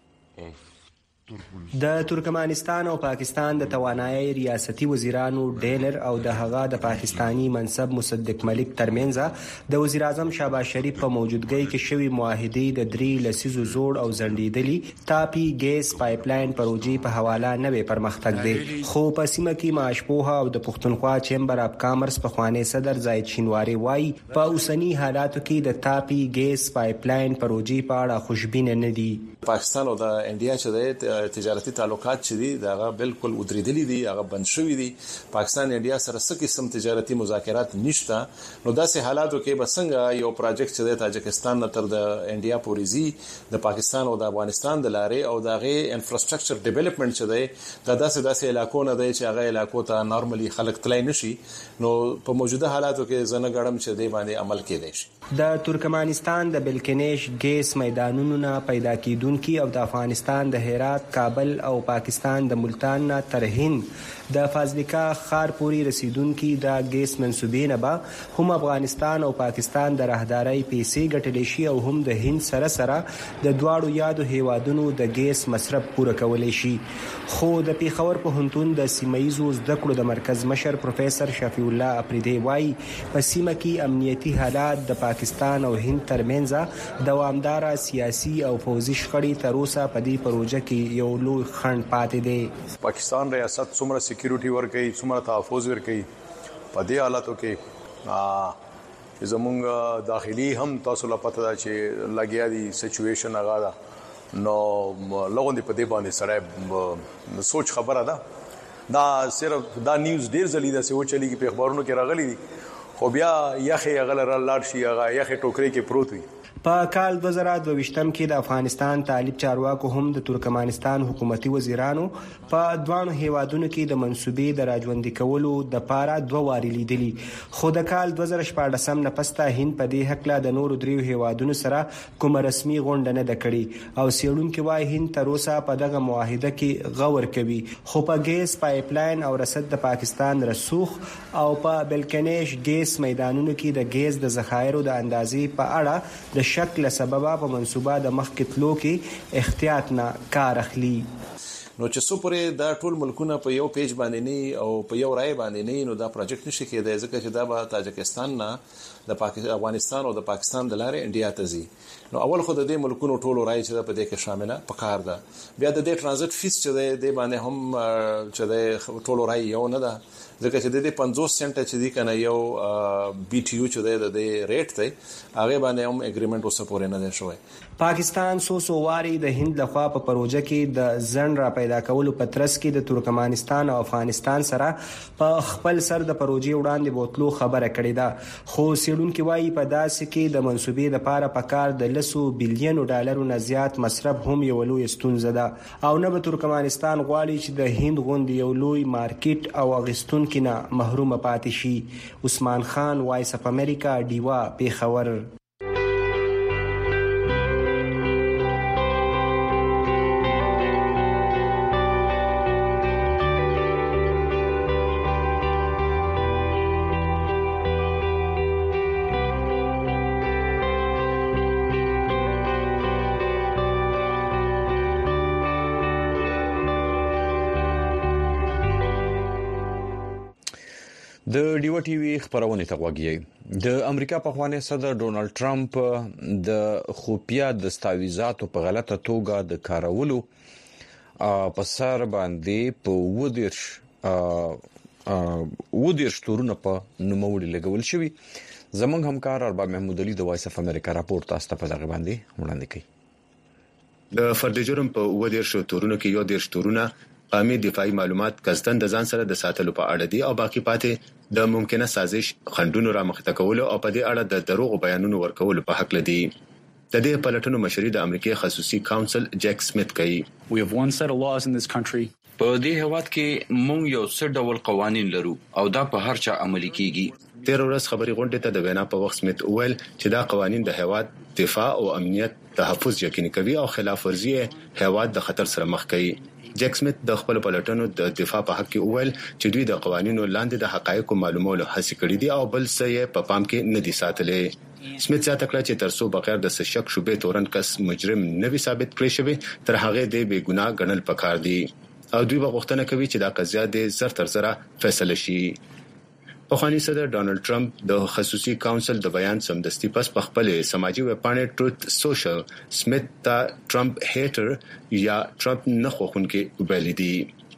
د ترکمنستان او پاکستان د توانایي ریاستي وزیرانو ډیلر او د هغه د پاکستانی منصب مصدق ملک ترمنځ د وزیر اعظم شهباز شریف په موجودګۍ کې شوی معاهده د 3 لسیزو زوړ او زندیدلی تاپی ګیس پایپلاین پروژې په حواله نوې پرمختګ دی. خو په سیمه کې معاشپوها او د پښتونخوا چیمبر اف کامرس په خوانی صدر زاید شینواری وایي په اوسنی حالاتو کې د تاپی ګیس پایپلاین پروژې په اړه خوشبین نه دي. پاکستان او د انډیا چې د تجارتي تعلقات چې دي دا بالکل ودرېدلي دي هغه بند شوی دي. پاکستان انډیا سره څه قسم تجارتي مذاکرات نشته. نو داسې حالاتو کې بسنګ یو پروجیکټ چې د تاجکستان تر د انډیا پورې زی د پاکستان او د افغانستان د لارې او دغه انفراستراکچر ډیولپمنٹ چې دی دا داسې علاقو نه دی چې هغه علاقو ته نارملی خلک تلای نشي. نو په موجوده حالاتو کې زنه غړم چې دی باندې عمل کېدای شي. د ترکمنستان د بلکنیش ګیس میدانونو نه پیدا کیدونکو او د افغانستان د هرات کابل او پاکستان د ملتان نه تر هند د فازلیکا خار پوری رسیدونکو د ګیس منسوبې نه به هم افغانستان او پاکستان د راهداري پیسې ګټلې شي او هم د هند سره د دواړو یادو هیوادونو د ګیس مصرف پوره کولای شي. خو د پیښور په هنتون د سیمایزو زده کړو د مرکز مشر پروفیسور شفیع الله اپریدی وایي په سیمه کې امنیتي حالات د پاکستان او هند ترمنځ دوامدار سیاسي او فوزي شخړې تر اوسه په دې پروژه کې یو لوی خنډ پاتې دی. پاکستان ریاست څومره سکیورټي ورکړي څومره تحفظ ورکړي په دې حالاتو کې زمونږ داخلي هم تاسو لا پته ده چې لګیا دي سچويشن هغه ده. نو لغوندې په دې باندې سره سوچ خبره ده دا صرف دا نیوز ډیر ځلې ده چې و چلیږي په اخبارونو کې راغلي دي خو بیا یخې غلره لاړ شي هغه یخې ټوکرې کې پروت وي. په کال 2022 کې د افغانستان طالب چارواکو هم د ترکمنستان حکومتي وزیرانو په دوانو هیوادونو کې د منسوبې د راجوندي کولو د پاره 2 واري لیدلي. خو د کال 2014 نه پسته هند په دې حق لا د نورو دریو هیوادونو سره کوم رسمي غونډه نه د کړي او سیړونکو وايي هند تر اوسه په دغه معاهده کې غور کوي. خو په ګیس پایپلاین او رسد د پاکستان رسوخ او په بلکنیش ګیس میدانونو کې د ګیس د ذخایرو د اندازې په اړه د شکل سببا په منسوبه د مخکې تلو کې احتیاط نه کار اخلي. نو چې څو پرې دا ټول ملکونه په یو پیج باندې نه او په یو رائے باندې نه نو دا پروجیکټ نشي کېدای ځکه چې دا به تاجکستان نه د افغانستان او د پاکستان د لارې انډیا ته ځي. نو اول خو د دې ملکونو ټولو رائے چې په دې کې شامله پکار ده. بیا د دې ترانزیت فیس چې د باندې هم چې د ټولو رائے یو نه ده ځکه چې د 50 سنټ چې دی کنه یو بي ټي یو چې د ریټ دی هغه باندې هم اګریمنت اوسه پورې نه دی شوی. پاکستان سو واري د هند لخوا په پروژه کې د ځن را پیدا پیدا کولو په ترڅ کې د ترکمنستان او افغانستان سره په خپل سر د پروژې وړاندې بوتلو خبره کړې ده. خو سیډونکو وايي په داسې کې د منسوبې لپاره په کار د $100 بلین نه زیات مصرف هم یو لوی ستونزه ده او نه به ترکمنستان غواړي چې د هند غوندې یو لوی مارکیټ او اغستونکو نه محروم پاتې شي. عثمان خان، وایس اف امریکا، ډیوا، پیښور. د ډیو ټي وی خبرونه تغوږی. د امریکا په خوانه صدر ډونالد ټرمپ د خفیا دستاویزاتو په غلطه توګه د کارولو په سر باندې په ودیرش تورونه په نوموړي لګول شوی. زمونږ همکار ارباب محمود علي د وایس اف امریکا راپورټ تاسو ته په دغه باندې وړاندې کوي. د فرد جرم په ودیرش تورونه کې یو دیرش تورونه قومي دفاعي معلومات قصدن د ځان سره د ساتلو په اړه دي او باقی پاتې د ممکنه سازش خندونو را مخته کول او په دې اړه د دروغ بیانونو ورکول په حق لدی. د دې پلټنو مشري د امریکای خصوصي کونسل جک سميث کوي. We have one set of laws in this country. په دې هواد کې مونږ یو څه ډول قوانين لرو او دا په هر چا عملي کیږي. تیر ورځ خبري غونډه ته د وینا په وخت سميث وویل چې دا قوانين د هواد دفاع او امنیت تحفظ یقیني کوي او خلاف ورزي هواد د خطر سره مخ کوي. جک سميث د خپل پلټنو د دفاع په حق کې وویل چې دوی د قوانینو لاندې د حقایقو معلومولو هڅه کړې دي او بل څه یې په پام کې نه دي ساتلې. سميث ځکه کړ چې ترڅو بغیر د شک شوبې تورن کس مجرم نه وي ثابت کړی شوی تر هغه د بے ګناه ګڼل پکار دي او دوی غوښتنه کوي چې دا قضیه د زر تر زره فیصله شي. پخوانی صدر ډونالد ټرمپ د خصوصي کونسل د بیان سمدستي پس په خپل سماجی ویب پاڼه ټروت سوشل سميث ته ټرمپ هیټر یا ټرمپ نه خوښونکي ویل دي.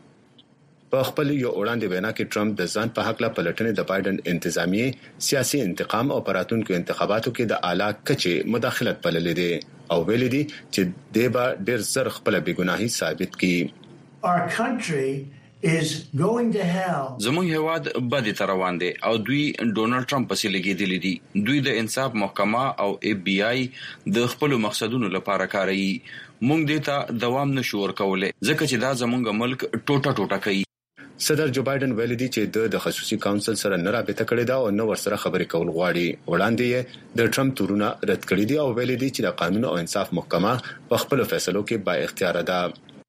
په خپل یو وړاندې وینا کې ټرمپ د ځان په حق لا پلټنې د بایدن انتظامیه سیاسي انتقام او پراتونکو انتخاباتو کې د اعلی کچې مداخلت بللې دي او ویل دي چې دیبا ډېر زر خپل بیګناهي ثابت کړي. Our country is going to hell. زموږ هواد بده تر روان دي او دوی ډونالد ټرمپ پسې لګیدلی دي. دوی د انصاف محکمه او اف بی آی د خپل مقصدونو لپاره کاروي. موږ دې ته دوام نشو ورکولای ځکه چې دا زموږ ملک ټوټه کوي. صدر جو بایدن ویلي دي چې د خصوصي کونسل سره نه رابطه کړې ده او نو ورسره خبرې کول غواړي. وړاندې د ټرمپ تورونه رد کړې دي او ویلي دي چې د قانون او انصاف محکمه په خپل فیصلو کې با اختیار ده.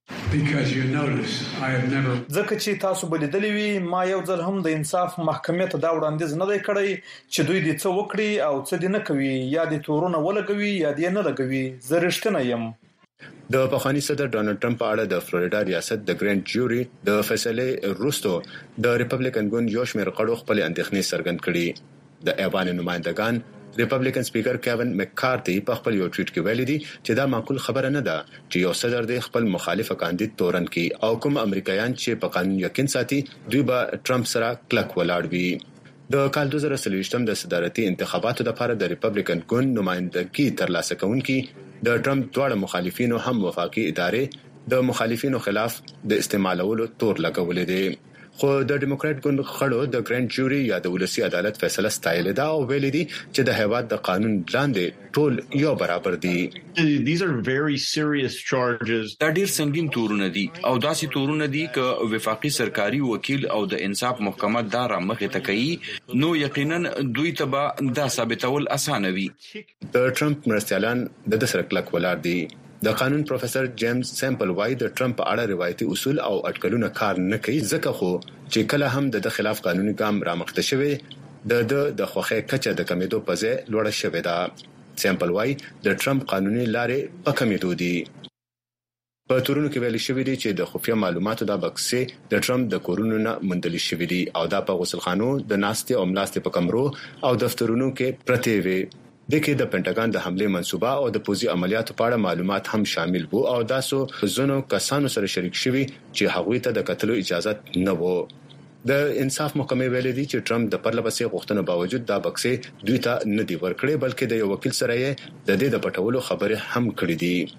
ځکه چې تاسو بلیدلی وي ما یو ځل هم د انصاف محکمې ته دا وړاندیز نه دی کړی چې دوی دې څه وکړي او څه دې نه کوي یا دې تورونه ولګوي یا دې نه لګوي. زه رښتینی یم. د پخوانی صدر ډونالد ټرمپ په اړه د فلوریډا ریاست د ګرینډ جوري د فیصلې وروسته د ریپبلیکن ګوند یو شمېر غړو خپل اندېښنې څرګند کړې. د ایوان نمائندگان ریپبلیکن سپیکر کیون مککارتي په خپل یو ټویټ کې ویلي دي چې دا معقول خبره نه ده چې یو صدر د خپل مخالف کاندید تورن کې او کوم امریکایان چې په قانون یقین ساتي دوی به ټرمپ سره کلک ولاړ وي. د کال 2023 د صدارتي انتخاباتو لپاره د ریپبلیکن ګوند نمائندګي ترلاسه کوونکي د ټرمپ دواړه مخالفینو هم وفاقي ادارې د مخالفینو خلاف د استعمالولو تور لګولې دي. خو د ډیموکرات ګوند خړو د ګرینډ جوري یا د ولسی عدالت فیصله ستایل دا او ویل دي چې د هیواد د قانون لاندې ټول یو برابر دي. These are very serious charges. دا ډیر سنگین تورونه دي او داسې تورونه دي چې وفاقي سرکاري وکیل او د انصاف محکمه دا را مخې ته کوي نو یقینا دوی ته دا ثابتول اسانه وي. د ټرمپ مرستيالان د سرکلک ولار دي. د قانون پروفیسور جیمز سیمپل وای د ټرمپ په اړه روایتي اصول او اټکلونه کار نه کوي ځکه خو چې کله هم د خلاف قانوني ګام رامخته شوی د خوخه کچه د کمیدو په ځای لوړه شوې ده. سیمپل وای د ټرمپ قانوني لارې په کمیدو دي. په تورونو کې ویل شوی دی چې د خفیه معلوماتو د بکسې د ټرمپ د کورونو نه مندل شوی دي او دا په غسلخانو د ناستې او ملاستې په کمرو او دفترونو کې پرته وي. دغه د پینټاګان د حمله منسوبه او د پوزي عملیاتو په اړه معلومات هم شامل وو او داسو زونو کسانو سره شریک شوي چې هغوی ته د قتلو اجازه نه وو. د انصاف محکمې ویلي دي چې ټرمپ د پرلپسې غوښتنو باوجود دا بکسې دوی ته نه دی ورکړي بلکې د یو وکیل سره یې د دې د پټولو خبره هم کړې دي.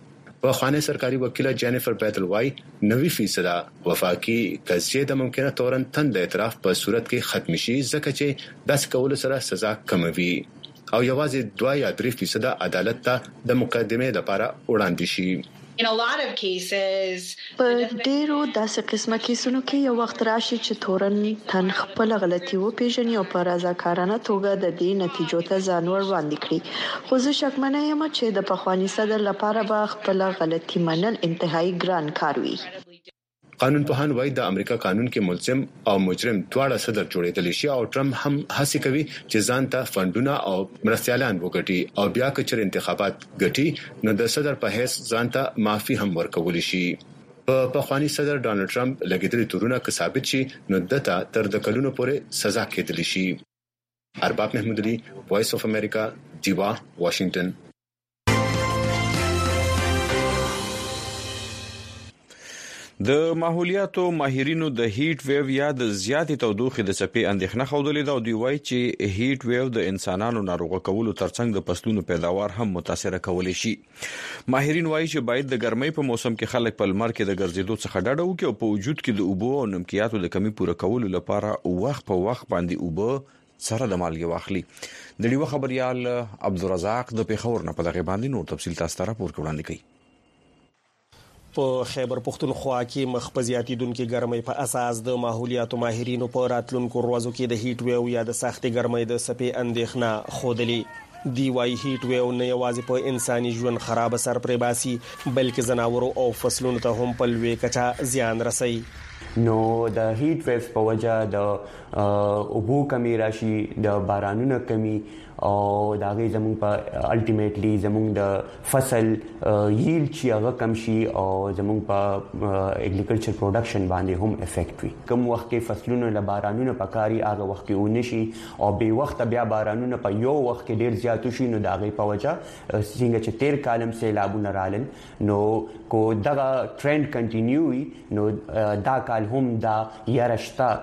په خواني سرکاري وکیل جینیفر بیتل وای 90% وفاقي قضیه د ممکنه تورن تند اعتراف په صورت کې ختم شي ځکه چې داس کول سره سزا کموي او یوازې 2 یا 3% عدالت ته د مقدمه لپاره وړاندې شي. په ډیرو داسې قسمه کیسونو کې یو وخت راشي چې تورن تن خپل غلطي وپیژني او په رضاکارانه توګه د دې نتیجو ته ځان وړاندې کړي. خو زه شکمنه یم چې د پخوانی صدر لپاره به خپل غلطي منل انتهایی ګران کار وي. قانون په هان وای د امریکا قانون کې ملزم او مجرم دواړه صدر جوړېدل شي او ټرمپ هم هڅه کوي چې ځان ته فندونه او مرستيالان وګټي او بیا کچر انتخابات ګټي نو د صدر په هیڅ ځان ته معافي هم ورکول شي. په خواني صدر ډانلډ ټرمپ لګیدلي تورونه که ثابت شي نو دته تر د کلونو پورې سزا کېدلی شي. ارباب محمود علي وایس اف امریکا دیوا واشنگټن. د ماحولیاتو ماهرینو د هیټ ویو یا د زیاتې تودوخې د څپې اندېښنه خوده او دی وایي چې هیټ ویو د انسانانو ناروغ کولو ترڅنګ د فصلونو پیداوار هم متاثر کولی شي. ماهرین وایي چې باید د ګرمۍ په موسم کې خلک په لمر کې د ګرځېدو څخه ډډه وکړي او په وجود کې د اوبو او نمکیاتو د کمی پوره کولو لپاره وخت په وخت باندې اوبه سره د مالګې واخلي. د ډیوه خبريال عبدالرزاق د پیښور نه په دغه باندې نور تفصیل تاسو ته راپور وړاندې کوي. په خیبر پختونخوا کې مخبزياتي دونکو ګرمۍ په اساس د ماحولیاتو ماهرینو په راتلونکو ورځو کې د هیټ ویو یا د سختي ګرمۍ د سپې اندېښنه خودلی. دی وايي هیټ ویو نه یوازې په انساني ژوند خراب اثر پرې باسي بلکې زناورو او فصلونو ته هم په لوی کچه زیان رسي. نو د هیټ ویوز په وجه د اوبو کمی راشي د بارانونو کمی او دا غي زموږ په الټیمیټلی زموږ د فصل ییلډ چې هغه کم شي او زموږ په اګریکلچر پروډکشن باندې هم افیکټ وي. کوم وخت کې فصلونو له بارانونو پکاري هغه وخت کې ونشي او به وخت بیا بارانونو په یو وخت کې ډیر زیات شي نو دا غي په وجه څنګه چې تیر کالم سیلابونه رالل نو کو دا ټرند کنټینیو نو دا کال هم دا یارشتا.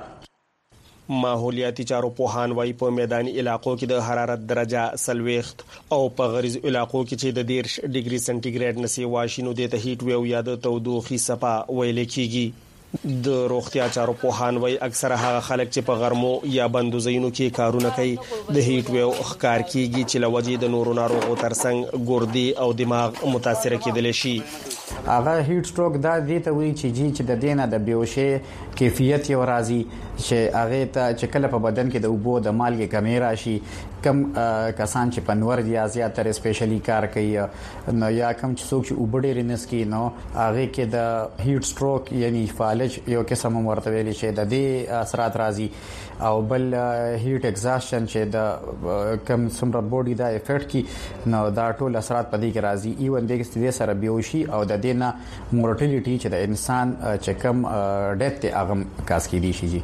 ماحولیاتي چارو پوهان وايي په میداني علاقو کې د حرارت درجه سلويخت او په غریز علاقو کې چې د 10 ډیګري سنټیګریډ نسی واشینو د هیټ ویو یا د تودوخي صفه ویل کیږي. د روغتیا چارو پوهان وايي اکثره هغه خلک چې په غرمو یا بندو ځایونو کې کارونه کوي د هیټ ویو ښکار کیږي چې لوجې د نورو ناروغو ترڅنګ ګردي او دماغ متاثر کېدل شي. هغه هیټ سټروک دا دی ته وی چې د دینه د بیوشه کیفیت یو راځي چې هغه ته چې کله په بدن کې د اوبو د مالګې کمی راشي کم کسان چې پنور یا زیاتره سپیشلی کار کوي نو یا کم چې څوک چې اوبډې رینس کې نو هغه کې د هیټ سټروک یعنی فالج یو قسم ورته ویل شي د دې اثرات راځي او بل هیټ ایگزاشن چې د کم سمره بوډي دا افیکټ کی نو دا ټول اثرات پدې کې راځي ایون دغه سره بیوشي او د دینه مورټیلیټي چې د انسان چې کم ډیث ته اغم کاس کې دي شي.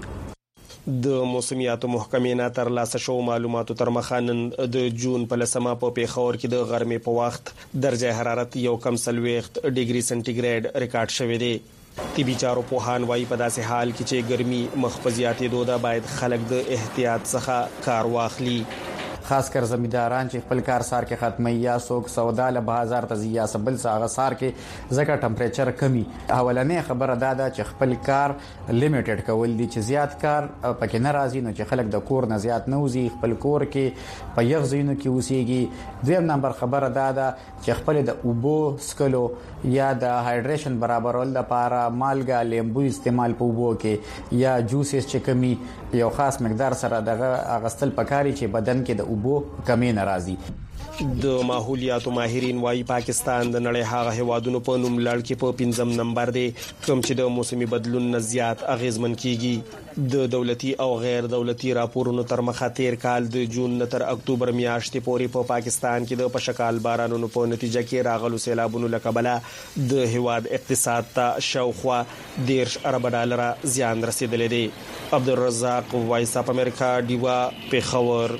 د موسمیاتو محکمې نه تر لاسه شو معلوماتو تر مخانن د جون په لسمه په پیښور کې د غرمې په وخت درجه حرارت یو کم سلويخت ډیګري سنټیګریډ ریکارډ شوی دی. طبي چارو پوهان وايي په داسې حال کې چې ګرمي مخبزياتي دوده باید خلک د احتیاط څخه کار واخلي. خاص کر زمینداران چې خپل کار سار کې ختمي یا سوق سودا له بازار ته یا سبل ساغه سار کې زکه ټمپریچر کمی اولنې خبره داده چې خپل کار لیمیټډ کول دي چې زیات کار پکې نه راځي نو چې خلک د کور نه زیات نه وزي خپل کور کې په یغ زینو کې اوسېږي. دویم نمبر خبره داده چې خپل د اوبو سکلو یا د هایډریشن برابرول لپاره مالګه لیمبو استعمال په اوبو کې یا جوسز چې کمی یو خاص مقدار سره دغه اغستل پکاري چې بدن کې د اوبو کمی ناراضي. د ماحولیاتو ماهرین وايي پاکستان د نړۍ هغه هیوادونو په نوم لړ کې په 5م نمبر دی کوم چې د موسمي بدلون نه زیات اغیزمن کیږي. د دولتي او غیر دولتي راپورونو تر مخه تیر کال د جون تر اکتوبر میاشتې پورې په پاکستان کې د پشکال بارانونو په نتیجه کې راغلو سیلابونو لکبله د هواد اقتصاد ته شاوخوا 10 ارب ډالر زیان رسیدلی دی. عبدالرزاق وایس اف امریکا دیوا پیښور.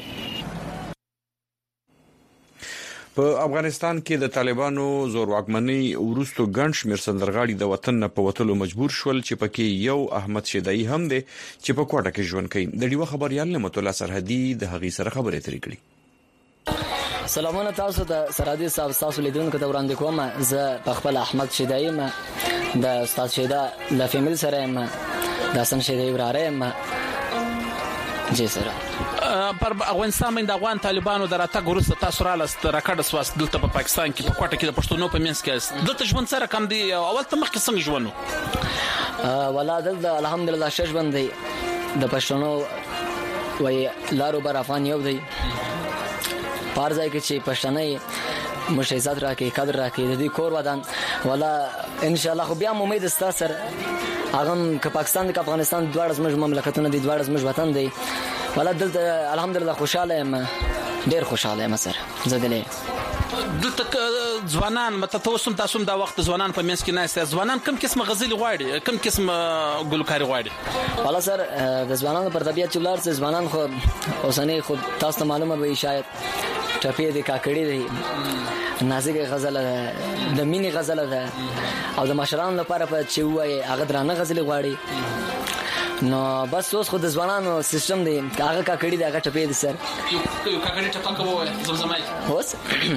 په افغانستان کې د طالبانو زورواکمنۍ ورستو ګڼ شمېر سندرغاړي د وطن نه په وتلو مجبور شول چې پکې یو احمد شیدای هم دی چې په کوټه کې ژوند کوي. د ډیوه خبريال نعمت الله سرحدي د هغې سره خبرې اترې کړې. سلامونه تاسو ته سرادي صاحب تاسو لیدونکو ته وړاندې کوم زه په خپل احمد شیدای ما د استاد شیدا د فیمل سره ما د حسن شیدای وراره ما جی سره پر افغانستان باندې افغان طالبانو دراتګ ورسته تاسو را لاست راکړه سواس دلته په پاکستان کې په کوټه کې د پښتونو په منځ کې دلته ژوند سره کم دی اول ته مخکې څنګه ژوند ولا دلته الحمدلله ښه ژوند دی د پښتونو وای لارو بر افغان یو دی پارځای کې چې پښتنې مش عزت راکې قدر راکې د دې کور ودان ولا ان شاء الله خو بیا امید ست سره هغه که پاکستان کې افغانستان دواړه زموږ مملکتونه دي دواړه زموږ وطن دی ولا دلته الحمدلله خوشاله یم ډیر خوشاله یم سره زدلې دلته ځوانان مته تاسو دا وخت ځوانان په منځ کې نه است ځوانان کوم قسم غزل غواړي کوم قسم ګلکاري غواړي والا سر د ځوانانو پر طبيعت چولار څه ځوانان خو اوسنۍ خو تاسو معلومه به شاید ټپې دي کاکړي دي نازک غزل ده د مینی غزل ده او د مشرانو لپاره په چې وای هغه درانه غزل غواړي نو بس اوس خو د ځوانانو سیستم دی هغه کاکړي دی هغه ټپې دي سر یو کاکړي ټپه کوي زمزمای اوس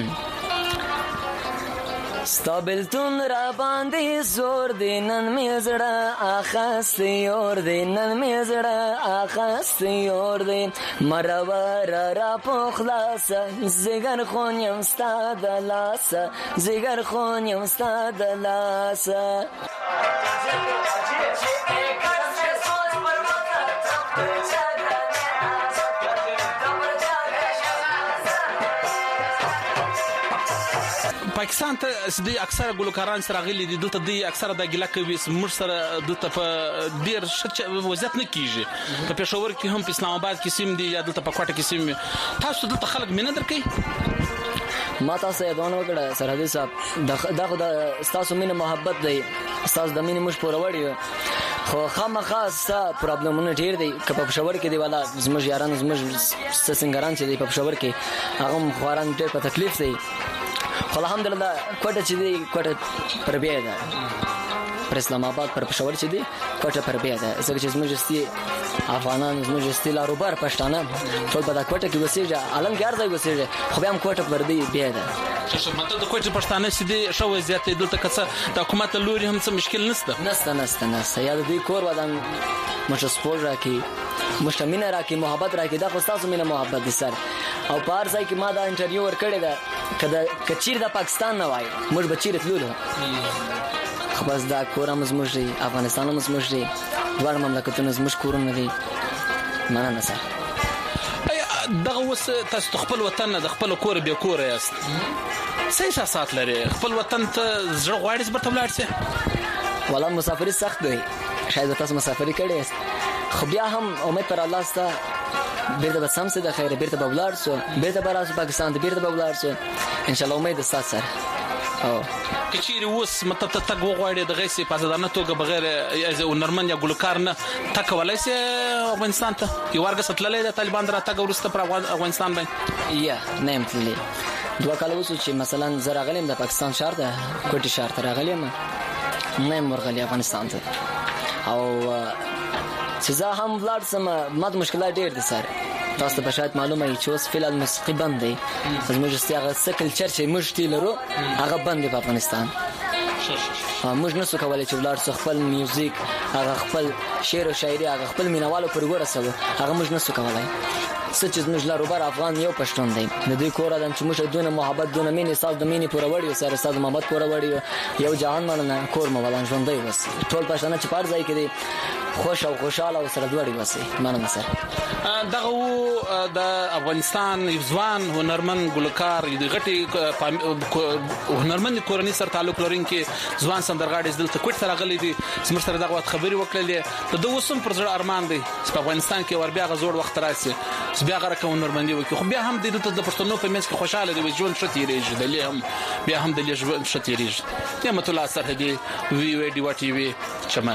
ستابلتون را باندې زور دی نن می زړه اخستی اور دی نن می زړه اخستی اور دی مرور را پخلاص زګر خونیم استاد لاس زګر خونیم استاد لاس پاکستان ته د اکثره ګلوکاران سره غلي دي دلته د اکثره د ګلا کوي مر سره دلته په ډیر وضعیت نه کیږي په پېښور کې هم په اسلام آباد کې سیم دي یا دلته په کوټه کې سیم تاسو دلته خلک مینه درکې ما تاسو یې دونه وکړه سرحدي صاحب دا د تاسو مینه محبت دی تاسو د مینه مش پوروړی خو خامخا پرابلمونه ډیر دي که په پېښور کې دی والا زموږ یاران زموږ څنګهران چې دی په پېښور کې هغه خواران ډیر په تکلیف دي الحمدلله کوټه چې دی کوټه پر بیا ده پر اسلام آباد پر پېښور چې دی کوټه پر بیا ده ځکه چې زموږ استي افغانان زموږ استي لاروبار پښتانه ټول په دا کوټه کې وسیږي علم کې ارزای وسیږي خو بیا هم کوټه پر دی بیا ده څه مطلب د کوټه پښتانه چې دی شو وضعیت دلته کڅه د حکومت لوري هم څه مشکل نشته یا د دې کور ودان مش سپور راکی مشتمنه راکی محبت راکی دا خو تاسو مینه محبت دي سر او پار ځای کې ما دا انټرویو ورکړی دا کچیر د پاکستان نه وای موږ بچی راتلو خو بس دا کورم زموږ دی افغانستان هم زموږ دی ډېر مملکتونه زموږ کورونه دي مننه سر دغه وس تاسو خپل وطن د خپل کور به کور یاست څه احساسات لري خپل وطن ته زړه غواړي چې برته ولاړ شي ولا مسافري سخت دی شاید تاسو مسافري کړی یاست خو بیا هم امید پر الله ستا بیرته به سم څه د خیره بیرته به ولاړ شو بیرته به راشو پاکستان ته بیرته به ولاړ شو ان شاء الله امید ستا سره او کچېری اوس مته ته تګ وغواړي د غیسي په ځدانه توګه بغیر از نرمن یا ګلوکار نه تکولای سي افغانستان ته یو ورګه ستللې د طالبان دراتګ ورسته پر افغانستان باندې یا نیم تللی دوه کال وسو چې مثلا زراغلم د پاکستان شهر ده کوټي شهر ته راغلم نیم ورغلی افغانستان ته او چې زه هم ولاړ سم ماده مشکلات ډېر دي سره تاسو به شاید معلومه وي چې اوس فعلا موسیقي بند دی زموږ استیاغه سکل چرچې موږ تیلرو هغه بند دی په افغانستان موږ نسو کولای چې ولاړ څو خپل میوزیک هغه خپل شعر او شاعري هغه خپل مینوالو پر ورسو هغه موږ نسو کولای سچ موږ لاروبار افغان یو پښتون دی د دې کور ادم چې موږ دونه محبت دونه مینې ساز د مینې پوروړی سره ساز محبت پوروړی یو جهان مننه کور مو ولان ژوندۍ وس ټول پښتانه چې پار ځای کې دي خوش او خوشاله او سره دوړي وسی مننه سره دغه د افغانستان ځوان هنرمن ګلوکار د غټي هنرمن کورنۍ سره تعلق لرونکي ځوان سندرغاړي دلته کوټ سره غلي دي سمر سره دغه خبري وکړلې د دوسم پر زړه ارمان دی چې په افغانستان کې ور بیا غزور وخت راسي بیا غره کوم هنرمندي وکي خو بیا هم د پښتنو په منځ کې خوشاله دي ژوند شتيریږي د لهم بیا هم د ژوند شتيریږي نعمت الله سرحدي وی ډي ټي وي چمن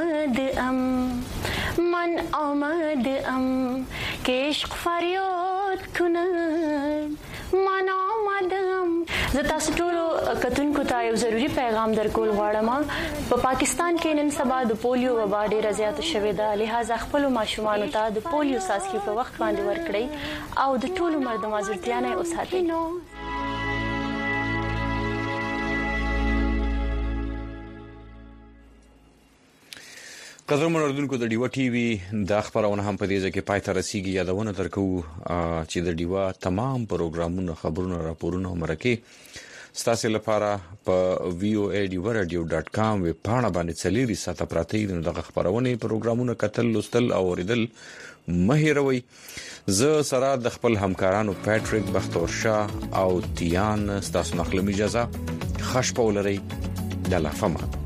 من آمد ام که عشق فریاد یاد کنن من آمدم. زه تاسو ټول کتونکو ته یو ضروری پیغام درکول غواړم. په پاکستان کې نن سبا د پولیو وبا ډیره زیاته شوې ده، لہذا خپل ماشومان ته د پولیو څاڅکي په وخت باندې ورکړئ او د ټول عمر د معذورتیا نه وساتئ. قدرمن اردوونکو د ډیوا ټي وي د خبرونه هم په دې ځکه پای ته رسیدي. یادونه درکو چې د ډیوا تمام پروګرامونه، خبرونه، راپورونه مرکه ستاسو لپاره په voadiwaradio.com وب پاڼه باندې چلیري ساته پراته دي. دغه خبرونه پروګرامونه کتل، لوستل او اوریدل مهیروي. زه سره د خپل همکارانو پیټریک بختور شاه او تیان ستاسو نخلم اجازه خش په ولري د لافما.